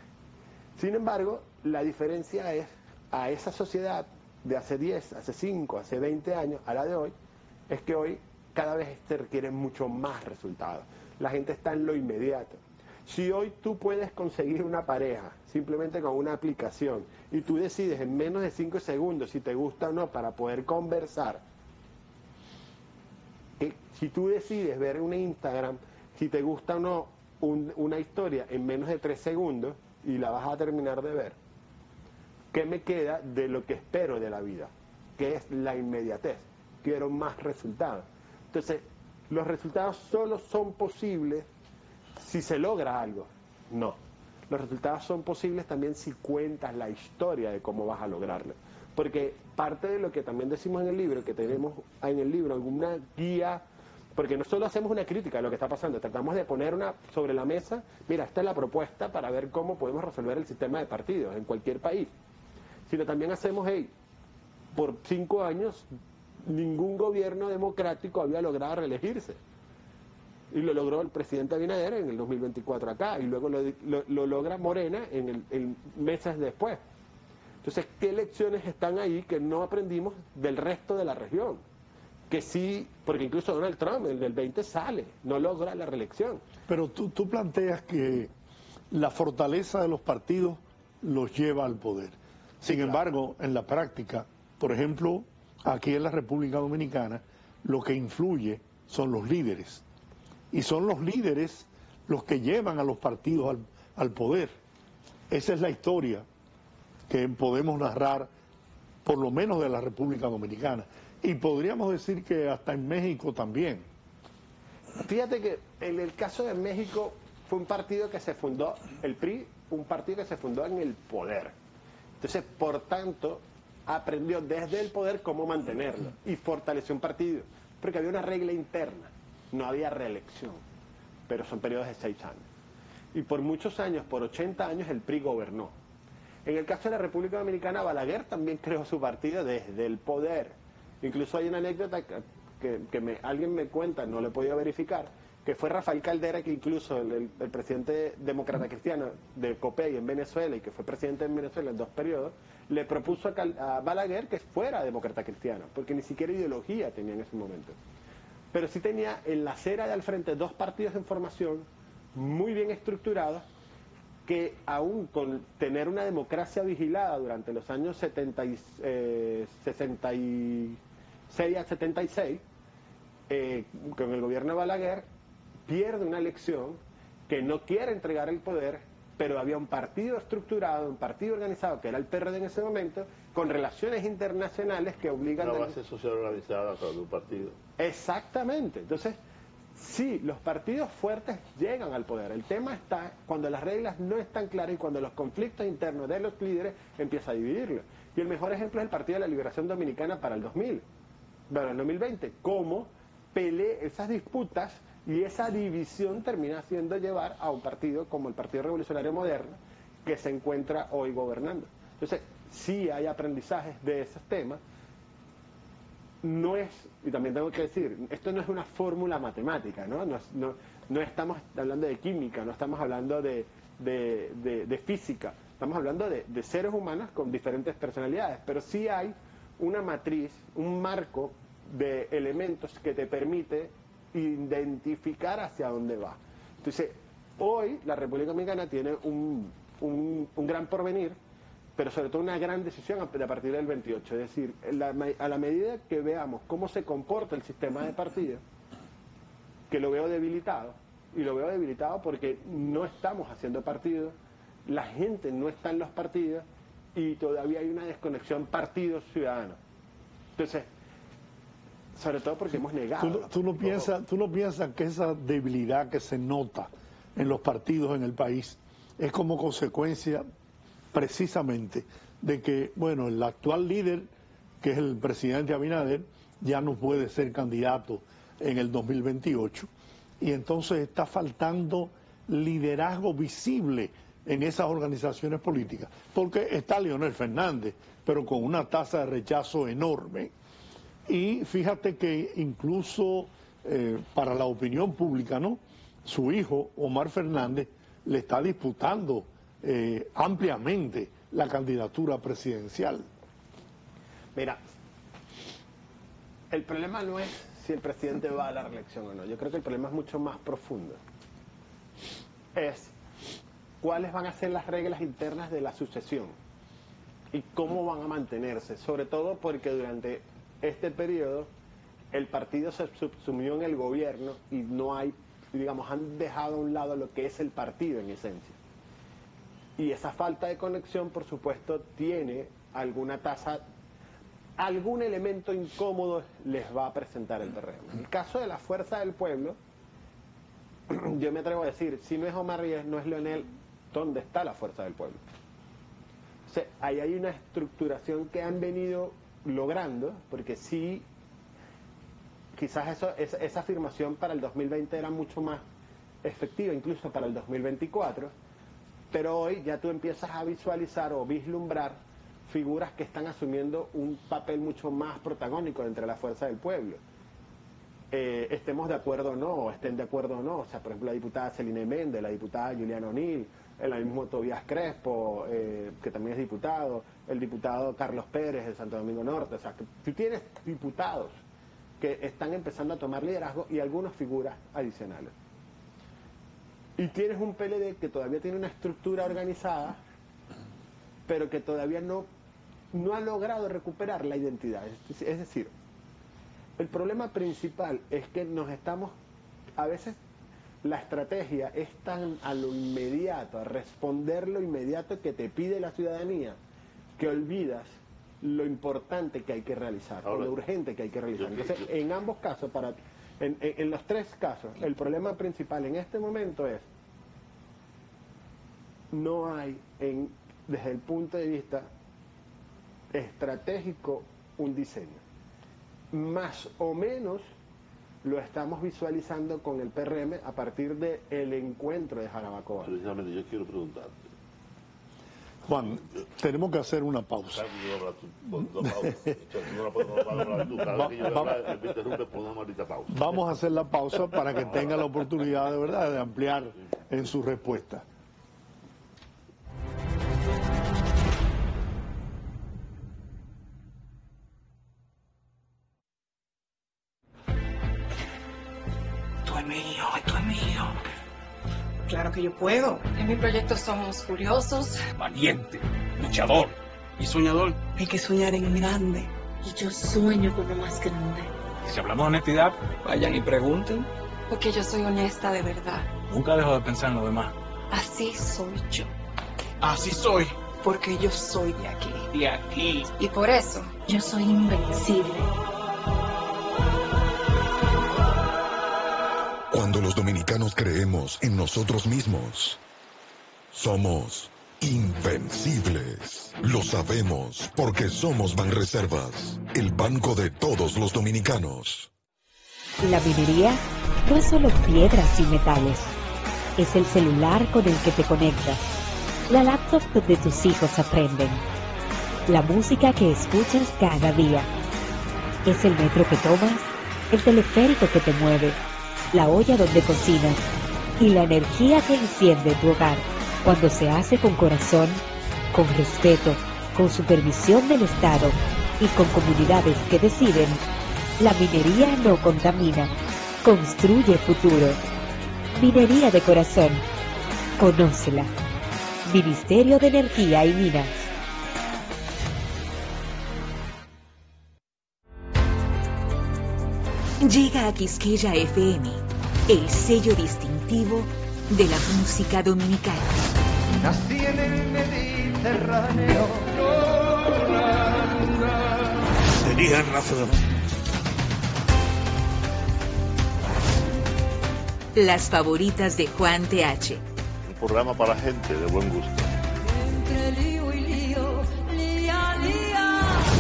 [SPEAKER 3] Sin embargo, la diferencia es a esa sociedad de hace diez, hace cinco, hace veinte años, a la de hoy, es que hoy cada vez se requieren mucho más resultados. La gente está en lo inmediato. Si hoy tú puedes conseguir una pareja simplemente con una aplicación y tú decides en menos de cinco segundos si te gusta o no para poder conversar, eh, si tú decides ver un Instagram si te gusta o no un, una historia en menos de tres segundos y la vas a terminar de ver, ¿qué me queda de lo que espero de la vida? Que es la inmediatez. Quiero más resultados. Entonces, los resultados solo son posibles si se logra algo. No. Los resultados son posibles también si cuentas la historia de cómo vas a lograrlo. Porque parte de lo que también decimos en el libro, que tenemos en el libro alguna guía, porque no solo hacemos una crítica de lo que está pasando, tratamos de poner una sobre la mesa, mira, esta es la propuesta para ver cómo podemos resolver el sistema de partidos en cualquier país. Sino también hacemos, hey, por cinco años ningún gobierno democrático había logrado reelegirse. Y lo logró el presidente Abinader en el dos mil veinticuatro acá, y luego lo, lo, lo logra Morena en, el, en meses después. Entonces, ¿qué lecciones están ahí que no aprendimos del resto de la región? Que sí, porque incluso Donald Trump, el del veinte, sale, no logra la reelección.
[SPEAKER 2] Pero tú, tú planteas que la fortaleza de los partidos los lleva al poder. Sin sí, embargo, claro, en la práctica, por ejemplo, aquí en la República Dominicana, lo que influye son los líderes. Y son los líderes los que llevan a los partidos al, al poder. Esa es la historia que podemos narrar, por lo menos de la República Dominicana. Y podríamos decir que hasta en México también.
[SPEAKER 3] Fíjate que en el caso de México fue un partido que se fundó, el P R I, un partido que se fundó en el poder. Entonces, por tanto, aprendió desde el poder cómo mantenerlo y fortaleció un partido, porque había una regla interna, no había reelección, pero son periodos de seis años. Y por muchos años, por ochenta años, el P R I gobernó. En el caso de la República Dominicana, Balaguer también creó su partido desde el poder. Incluso hay una anécdota que, que, que me, alguien me cuenta, no lo he podido verificar, que fue Rafael Caldera, que incluso el, el, el presidente demócrata cristiano de COPEI en Venezuela, y que fue presidente en Venezuela en dos periodos, le propuso a, Cal, a Balaguer que fuera demócrata cristiano, porque ni siquiera ideología tenía en ese momento. Pero sí tenía en la acera de al frente dos partidos en formación muy bien estructurados, que aún con tener una democracia vigilada durante los años setenta y, eh, sesenta y seis a setenta y seis, eh, con el gobierno de Balaguer, pierde una elección que no quiere entregar el poder, pero había un partido estructurado, un partido organizado, que era el P R D en ese momento, con relaciones internacionales que obligan...
[SPEAKER 4] Una base social organizada a través de un partido.
[SPEAKER 3] Exactamente. Entonces, sí, los partidos fuertes llegan al poder. El tema está cuando las reglas no están claras y cuando los conflictos internos de los líderes empiezan a dividirlo. Y el mejor ejemplo es el Partido de la Liberación Dominicana para el dos mil, para el dos mil veinte. Cómo peleé esas disputas y esa división termina haciendo llevar a un partido como el Partido Revolucionario Moderno, que se encuentra hoy gobernando. Entonces, sí hay aprendizajes de esos temas. No es, y también tengo que decir, esto no es una fórmula matemática, ¿no? No, es- no, no estamos hablando de química, no estamos hablando de, de, de- de física, estamos hablando de, de seres humanos con diferentes personalidades, pero sí hay una matriz, un marco de elementos que te permite identificar hacia dónde va. Entonces, hoy la República Dominicana tiene un, un, un gran porvenir, pero sobre todo una gran decisión a a partir del veintiocho. Es decir, la me- a la medida que veamos cómo se comporta el sistema de partidos, que lo veo debilitado, y lo veo debilitado porque no estamos haciendo partidos, la gente no está en los partidos y todavía hay una desconexión partido-ciudadano. Entonces, sobre todo porque hemos negado.
[SPEAKER 2] ¿Tú, no- tú no piensas, ¿Tú no piensas que esa debilidad que se nota en los partidos en el país es como consecuencia precisamente de que, bueno, el actual líder, que es el presidente Abinader, ya no puede ser candidato en el dos mil veintiocho y entonces está faltando liderazgo visible en esas organizaciones políticas, porque está Leonel Fernández, pero con una tasa de rechazo enorme. Y fíjate que incluso eh, para la opinión pública, ¿no? Su hijo, Omar Fernández, le está disputando eh, ampliamente la candidatura presidencial.
[SPEAKER 3] Mira, el problema no es si el presidente va a la reelección o no. Yo creo que el problema es mucho más profundo. Es cuáles van a ser las reglas internas de la sucesión y cómo van a mantenerse. Sobre todo porque durante este periodo el partido se subsumió en el gobierno y no hay, digamos, han dejado a un lado lo que es el partido en esencia. Y esa falta de conexión, por supuesto, tiene alguna tasa, algún elemento incómodo les va a presentar el P R M. En el caso de la Fuerza del Pueblo, yo me atrevo a decir, si no es Omar Ríos, no es Leonel, ¿dónde está la Fuerza del Pueblo? O sea, ahí hay una estructuración que han venido logrando, porque sí, quizás eso, esa, esa afirmación para el dos mil veinte era mucho más efectiva, incluso para el dos mil veinticuatro, pero hoy ya tú empiezas a visualizar o vislumbrar figuras que están asumiendo un papel mucho más protagónico entre la Fuerza del Pueblo. Eh, estemos de acuerdo o no, o estén de acuerdo o no, o sea, por ejemplo, la diputada Celine Méndez, la diputada Juliana O'Neill, el mismo Tobías Crespo, eh, que también es diputado, el diputado Carlos Pérez de Santo Domingo Norte, o sea, que tú tienes diputados que están empezando a tomar liderazgo y algunas figuras adicionales. Y tienes un P L D que todavía tiene una estructura organizada, pero que todavía no, no ha logrado recuperar la identidad. Es, es decir, el problema principal es que nos estamos, a veces la estrategia es tan a lo inmediato, a responder lo inmediato que te pide la ciudadanía, que olvidas lo importante que hay que realizar, o lo urgente que hay que realizar. Entonces, en ambos casos, para en, en, en los tres casos, el problema principal en este momento es, no hay, en, desde el punto de vista estratégico, un diseño. Más o menos lo estamos visualizando con el P R M a partir del encuentro de Jarabacoa.
[SPEAKER 4] Precisamente yo quiero preguntarte.
[SPEAKER 2] Juan, tenemos que hacer una pausa. Vamos a hacer la pausa para que tenga la oportunidad de verdad de ampliar en su respuesta.
[SPEAKER 5] Esto es mío, esto es mío.
[SPEAKER 6] Claro que yo puedo.
[SPEAKER 1] En mi proyecto somos curiosos,
[SPEAKER 8] Valiente, luchador y soñador.
[SPEAKER 6] Hay que soñar en grande.
[SPEAKER 1] y yo sueño con lo más grande.
[SPEAKER 8] Si hablamos de honestidad, vayan y pregunten.
[SPEAKER 1] Porque yo soy honesta de verdad.
[SPEAKER 8] Nunca dejo de pensar en lo demás.
[SPEAKER 1] Así soy yo.
[SPEAKER 8] Así soy.
[SPEAKER 6] Porque yo soy de aquí.
[SPEAKER 8] De aquí.
[SPEAKER 1] Y por eso, yo soy invencible.
[SPEAKER 10] Cuando los dominicanos creemos en nosotros mismos, somos invencibles. Lo sabemos porque somos Banreservas, el banco de todos los dominicanos.
[SPEAKER 13] La minería no es solo piedras y metales. Es el celular con el que te conectas, la laptop donde tus hijos aprenden, la música que escuchas cada día. Es el metro que tomas, el teleférico que te mueve, la olla donde cocinas y la energía que enciende tu hogar cuando se hace con corazón, con respeto, con supervisión del Estado y con comunidades que deciden. La minería no contamina, construye futuro. Minería de corazón. Conócela. Ministerio de Energía y Minas.
[SPEAKER 22] Llega a Quisqueya F M, el sello distintivo de la música dominicana.
[SPEAKER 12] Nací en el Mediterráneo.
[SPEAKER 11] Tenían razón.
[SPEAKER 22] Las favoritas de Juan T H.
[SPEAKER 4] Un programa para gente de buen gusto.
[SPEAKER 23] Entre lío y lío, lía, lía.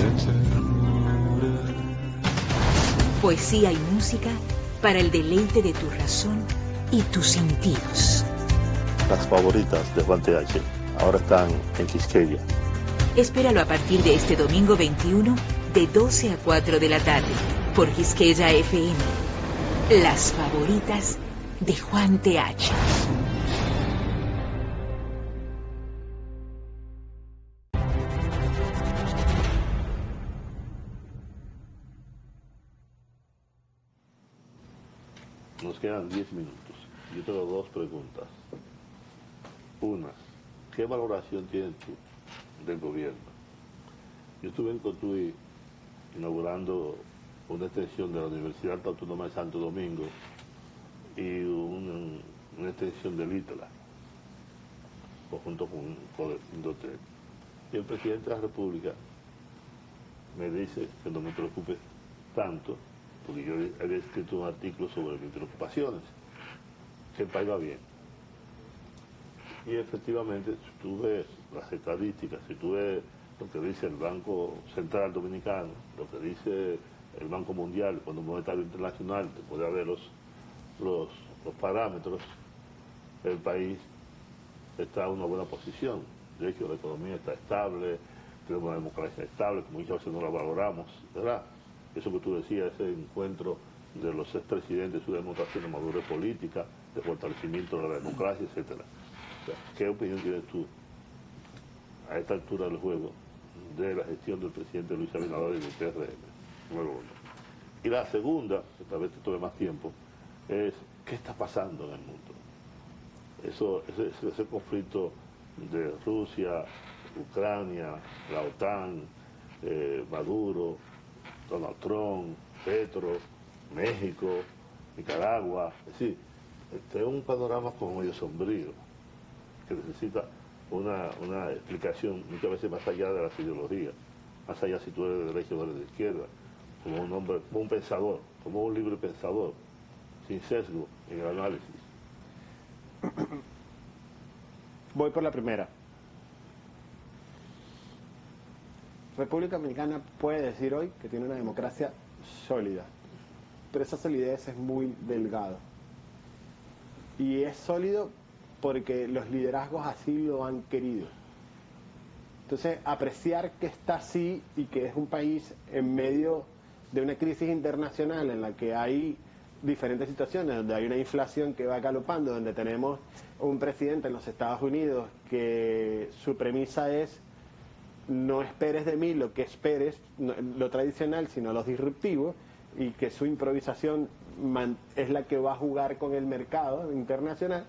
[SPEAKER 22] Poesía y música para el deleite de tu razón y tus sentidos.
[SPEAKER 4] Las favoritas de Juan T H ahora están en Quisqueya.
[SPEAKER 22] Espéralo a partir de este domingo veintiuno de doce a cuatro de la tarde por Quisqueya F M. Las favoritas de Juan T H.
[SPEAKER 4] Nos quedan diez minutos. Yo tengo dos preguntas. Una, ¿qué valoración tienes tú del gobierno? Yo estuve en Cotuí inaugurando una extensión de la Universidad Autónoma de Santo Domingo y un, una extensión del ITLA, junto con, con el Indotel. Y el presidente de la República me dice que no me preocupe tanto, porque yo había escrito un artículo sobre mis preocupaciones, que el país va bien. Y efectivamente, si tú ves las estadísticas, si tú ves lo que dice el Banco Central Dominicano, lo que dice el Banco Mundial, el Fondo Monetario Internacional, te puede ver los, los, los parámetros, el país está en una buena posición. De hecho, la economía está estable, tenemos una democracia estable, que muchas veces no la valoramos, ¿verdad? Eso que tú decías, ese encuentro de los expresidentes, su demostración de madurez política, de fortalecimiento de la democracia, etcétera. O sea, ¿qué opinión tienes tú a esta altura del juego de la gestión del presidente Luis Abinader y del P R M? Número uno. Y la segunda, que tal vez te tome más tiempo, es ¿qué está pasando en el mundo? Eso, ese, ese conflicto de Rusia, Ucrania, la OTAN, eh, Maduro, Donald Trump, Petro, México, Nicaragua, es decir, este es un panorama como medio sombrío, que necesita una, una explicación muchas veces más allá de las ideologías, más allá si tú eres de derecha o eres de izquierda, como un hombre, como un pensador, como un libre pensador, sin sesgo en el análisis.
[SPEAKER 3] Voy por la primera. República Dominicana puede decir hoy que tiene una democracia sólida, pero esa solidez es muy delgada. Y es sólido porque los liderazgos así lo han querido. Entonces, apreciar que está así y que es un país en medio de una crisis internacional en la que hay diferentes situaciones, donde hay una inflación que va galopando, donde tenemos un presidente en los Estados Unidos que su premisa es: no esperes de mí lo que esperes, no, lo tradicional, sino lo disruptivo, y que su improvisación man, es la que va a jugar con el mercado internacional.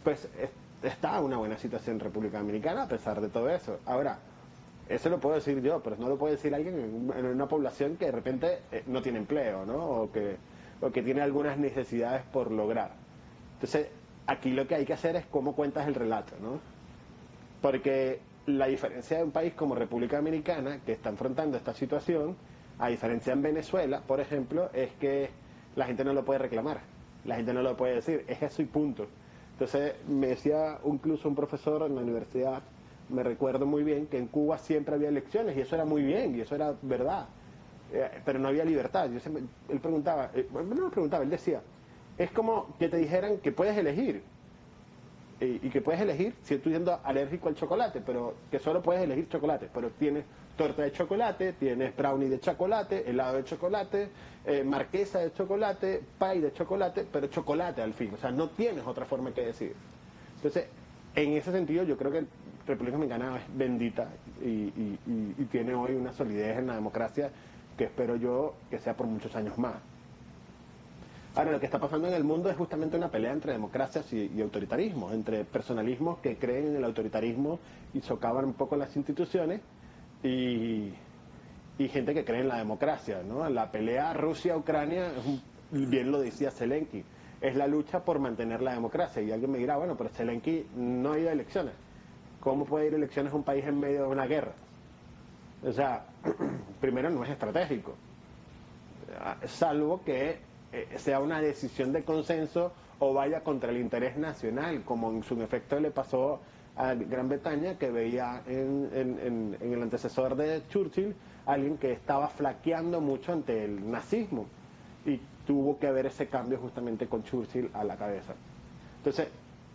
[SPEAKER 3] pues es, está una buena situación en República Dominicana a pesar de todo eso. Ahora, eso lo puedo decir yo, pero no lo puede decir alguien en, en una población que de repente eh, no tiene empleo, ¿no? O que, o que tiene algunas necesidades por lograr. Entonces, aquí lo que hay que hacer es cómo cuentas el relato, ¿no? Porque la diferencia de un país como República Dominicana, que está enfrentando esta situación, a diferencia en Venezuela, por ejemplo, es que la gente no lo puede reclamar, la gente no lo puede decir, es eso y punto. Entonces, me decía incluso un profesor en la universidad, me recuerdo muy bien, que en Cuba siempre había elecciones, y eso era muy bien, y eso era verdad, eh, pero no había libertad. Yo siempre, él preguntaba, eh, no me preguntaba, él decía, es como que te dijeran que puedes elegir, y que puedes elegir si estoy siendo alérgico al chocolate, pero que solo puedes elegir chocolate, pero tienes torta de chocolate, tienes brownie de chocolate, helado de chocolate, eh, marquesa de chocolate, pie de chocolate, pero chocolate al fin, o sea, no tienes otra forma que decir. Entonces, en ese sentido yo creo que República Dominicana es bendita y, y, y, y tiene hoy una solidez en la democracia que espero yo que sea por muchos años más. Ahora, lo que está pasando en el mundo es justamente una pelea entre democracias y, y autoritarismo, entre personalismos que creen en el autoritarismo y socavan un poco las instituciones, y, y gente que cree en la democracia, ¿no? La pelea Rusia-Ucrania, bien lo decía Zelensky, es la lucha por mantener la democracia. Y alguien me dirá, bueno, pero Zelensky no ha ido a elecciones. ¿Cómo puede ir a elecciones un país en medio de una guerra? O sea, primero no es estratégico, salvo que sea una decisión de consenso o vaya contra el interés nacional, como en su efecto le pasó a Gran Bretaña, que veía en, en, en, en el antecesor de Churchill alguien que estaba flaqueando mucho ante el nazismo, y tuvo que haber ese cambio justamente con Churchill a la cabeza. Entonces,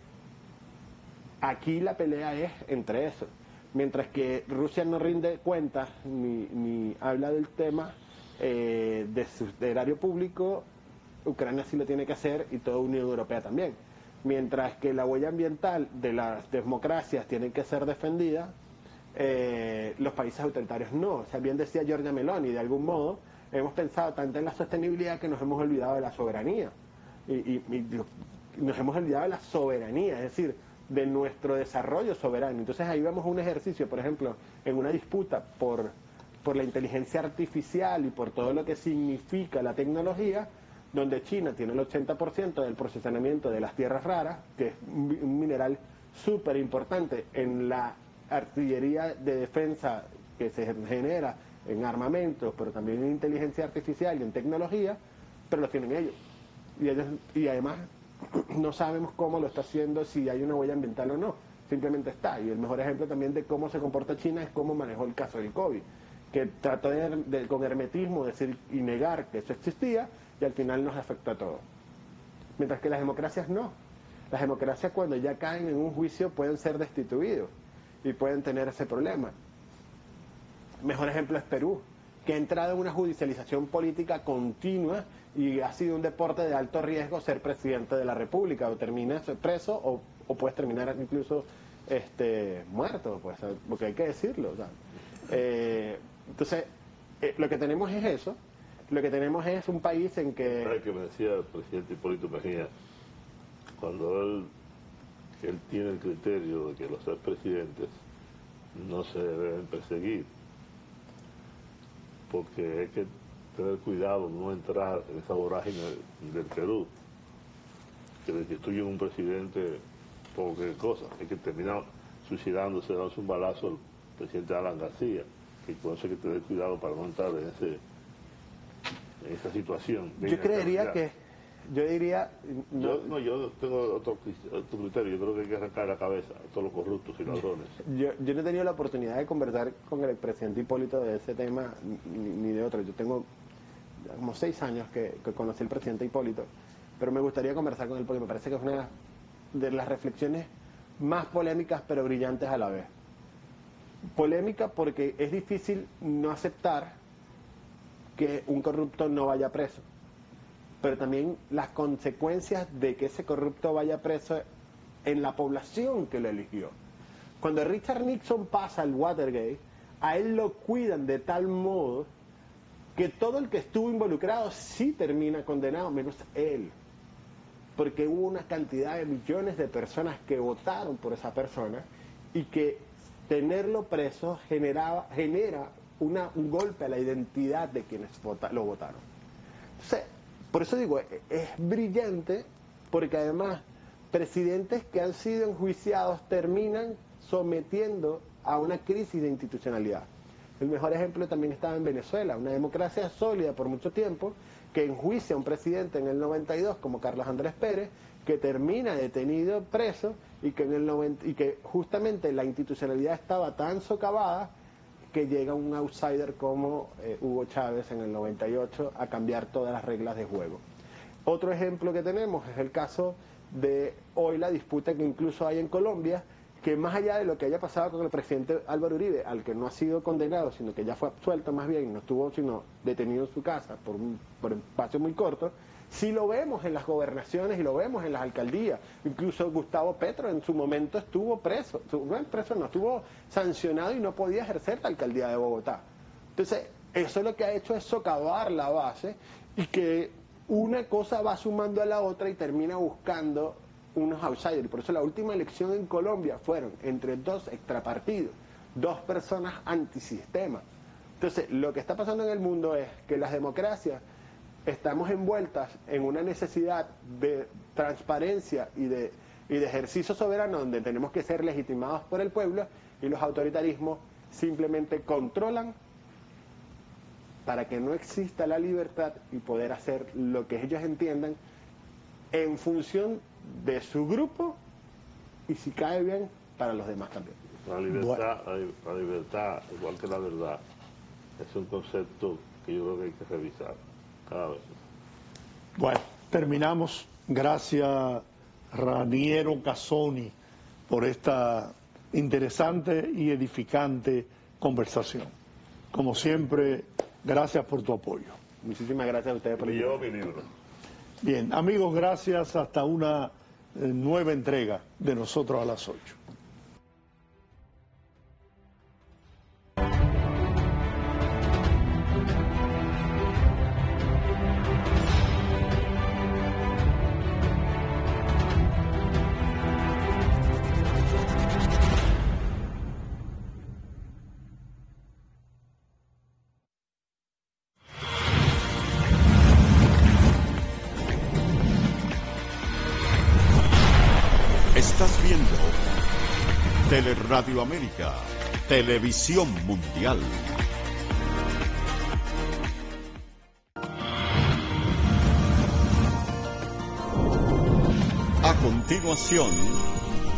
[SPEAKER 3] aquí la pelea es entre eso. Mientras que Rusia no rinde cuentas ni, ni habla del tema eh, de su de erario público, Ucrania sí lo tiene que hacer, y toda Unión Europea también. Mientras que la huella ambiental de las democracias tiene que ser defendida, eh, los países autoritarios no. O sea, bien decía Giorgia Meloni, de algún modo hemos pensado tanto en la sostenibilidad que nos hemos olvidado de la soberanía. Y, y, y nos hemos olvidado de la soberanía, es decir, de nuestro desarrollo soberano. Entonces ahí vemos un ejercicio, por ejemplo, en una disputa por, por la inteligencia artificial y por todo lo que significa la tecnología, donde China tiene el ochenta por ciento del procesamiento de las tierras raras, que es un, un mineral súper importante en la artillería de defensa que se genera en armamentos, pero también en inteligencia artificial y en tecnología, pero lo tienen ellos. Y, ellos, y además no sabemos cómo lo está haciendo, si hay una huella ambiental o no, simplemente está. Y el mejor ejemplo también de cómo se comporta China es cómo manejó el caso del COVID, que trató de, de, con hermetismo decir y negar que eso existía, y al final nos afectó a todos. Mientras que las democracias no. Las democracias, cuando ya caen en un juicio, pueden ser destituidos y pueden tener ese problema. Mejor ejemplo es Perú, que ha entrado en una judicialización política continua y ha sido un deporte de alto riesgo ser presidente de la República. O terminas preso o, o puedes terminar incluso este, muerto, pues, porque hay que decirlo. O sea, eh, entonces, eh, lo que tenemos es eso. Lo que tenemos es un país en que...
[SPEAKER 4] ¿Sabes que me decía el presidente Hipólito Mejía? Cuando él, que él tiene el criterio de que los expresidentes no se deben perseguir, porque hay que tener cuidado, no entrar en esa vorágine del Perú, que destituyen un presidente por cualquier cosa, hay que terminar suicidándose, dándose un balazo al presidente Alan García, que con eso hay que tener cuidado para no entrar en ese... en esa situación.
[SPEAKER 3] Yo creería que, yo diría...
[SPEAKER 4] No, yo, no, yo tengo otro, otro criterio, yo creo que hay que arrancar la cabeza a todos los corruptos y ladrones.
[SPEAKER 3] Yo, yo no he tenido la oportunidad de conversar con el expresidente Hipólito de ese tema, ni, ni de otro. Yo tengo como seis años que, que conocí al presidente Hipólito, pero me gustaría conversar con él porque me parece que es una de las reflexiones más polémicas pero brillantes a la vez. Polémica porque es difícil no aceptar que un corrupto no vaya preso, pero también las consecuencias de que ese corrupto vaya preso en la población que lo eligió. Cuando Richard Nixon pasa al Watergate, a él lo cuidan de tal modo que todo el que estuvo involucrado sí termina condenado, menos él. porque hubo una cantidad de millones de personas que votaron por esa persona y que tenerlo preso generaba, genera una, un golpe a la identidad de quienes vota, lo votaron. Entonces, por eso digo, es, es brillante, porque además presidentes que han sido enjuiciados terminan sometiendo a una crisis de institucionalidad. El mejor ejemplo también estaba en Venezuela, una democracia sólida por mucho tiempo, que enjuicia a un presidente en el noventa y dos como Carlos Andrés Pérez, que termina detenido, preso, y que, en el noventa, y que justamente la institucionalidad estaba tan socavada que llega un outsider como eh, Hugo Chávez en el noventa y ocho a cambiar todas las reglas de juego. Otro ejemplo que tenemos es el caso de hoy la disputa que incluso hay en Colombia, que más allá de lo que haya pasado con el presidente Álvaro Uribe, al que no ha sido condenado, sino que ya fue absuelto más bien, no estuvo sino detenido en su casa por un, por un espacio muy corto, sí lo vemos en las gobernaciones y lo vemos en las alcaldías. Incluso Gustavo Petro en su momento estuvo preso, no preso, no, estuvo sancionado y no podía ejercer la alcaldía de Bogotá. Entonces, eso lo que ha hecho es socavar la base y que una cosa va sumando a la otra y termina buscando unos outsiders. Por eso la última elección en Colombia fueron entre dos extrapartidos, dos personas antisistema. Entonces, lo que está pasando en el mundo es que las democracias estamos envueltas en una necesidad de transparencia y de, y de ejercicio soberano donde tenemos que ser legitimados por el pueblo, y los autoritarismos simplemente controlan para que no exista la libertad y poder hacer lo que ellos entiendan en función de su grupo y, si cae bien, para los demás también.
[SPEAKER 4] La libertad, bueno. la, la libertad, igual que la verdad, es un concepto que yo creo que hay que revisar cada vez.
[SPEAKER 2] Bueno, terminamos. Gracias, Raniero Casoni, por esta interesante y edificante conversación. Como siempre, gracias por tu apoyo.
[SPEAKER 3] Muchísimas gracias a ustedes por el
[SPEAKER 4] yo mi libro.
[SPEAKER 2] Bien, amigos, gracias. Hasta una eh, nueva entrega de Nosotros a las ocho.
[SPEAKER 14] Estás viendo Teleradio América, Televisión Mundial. A continuación,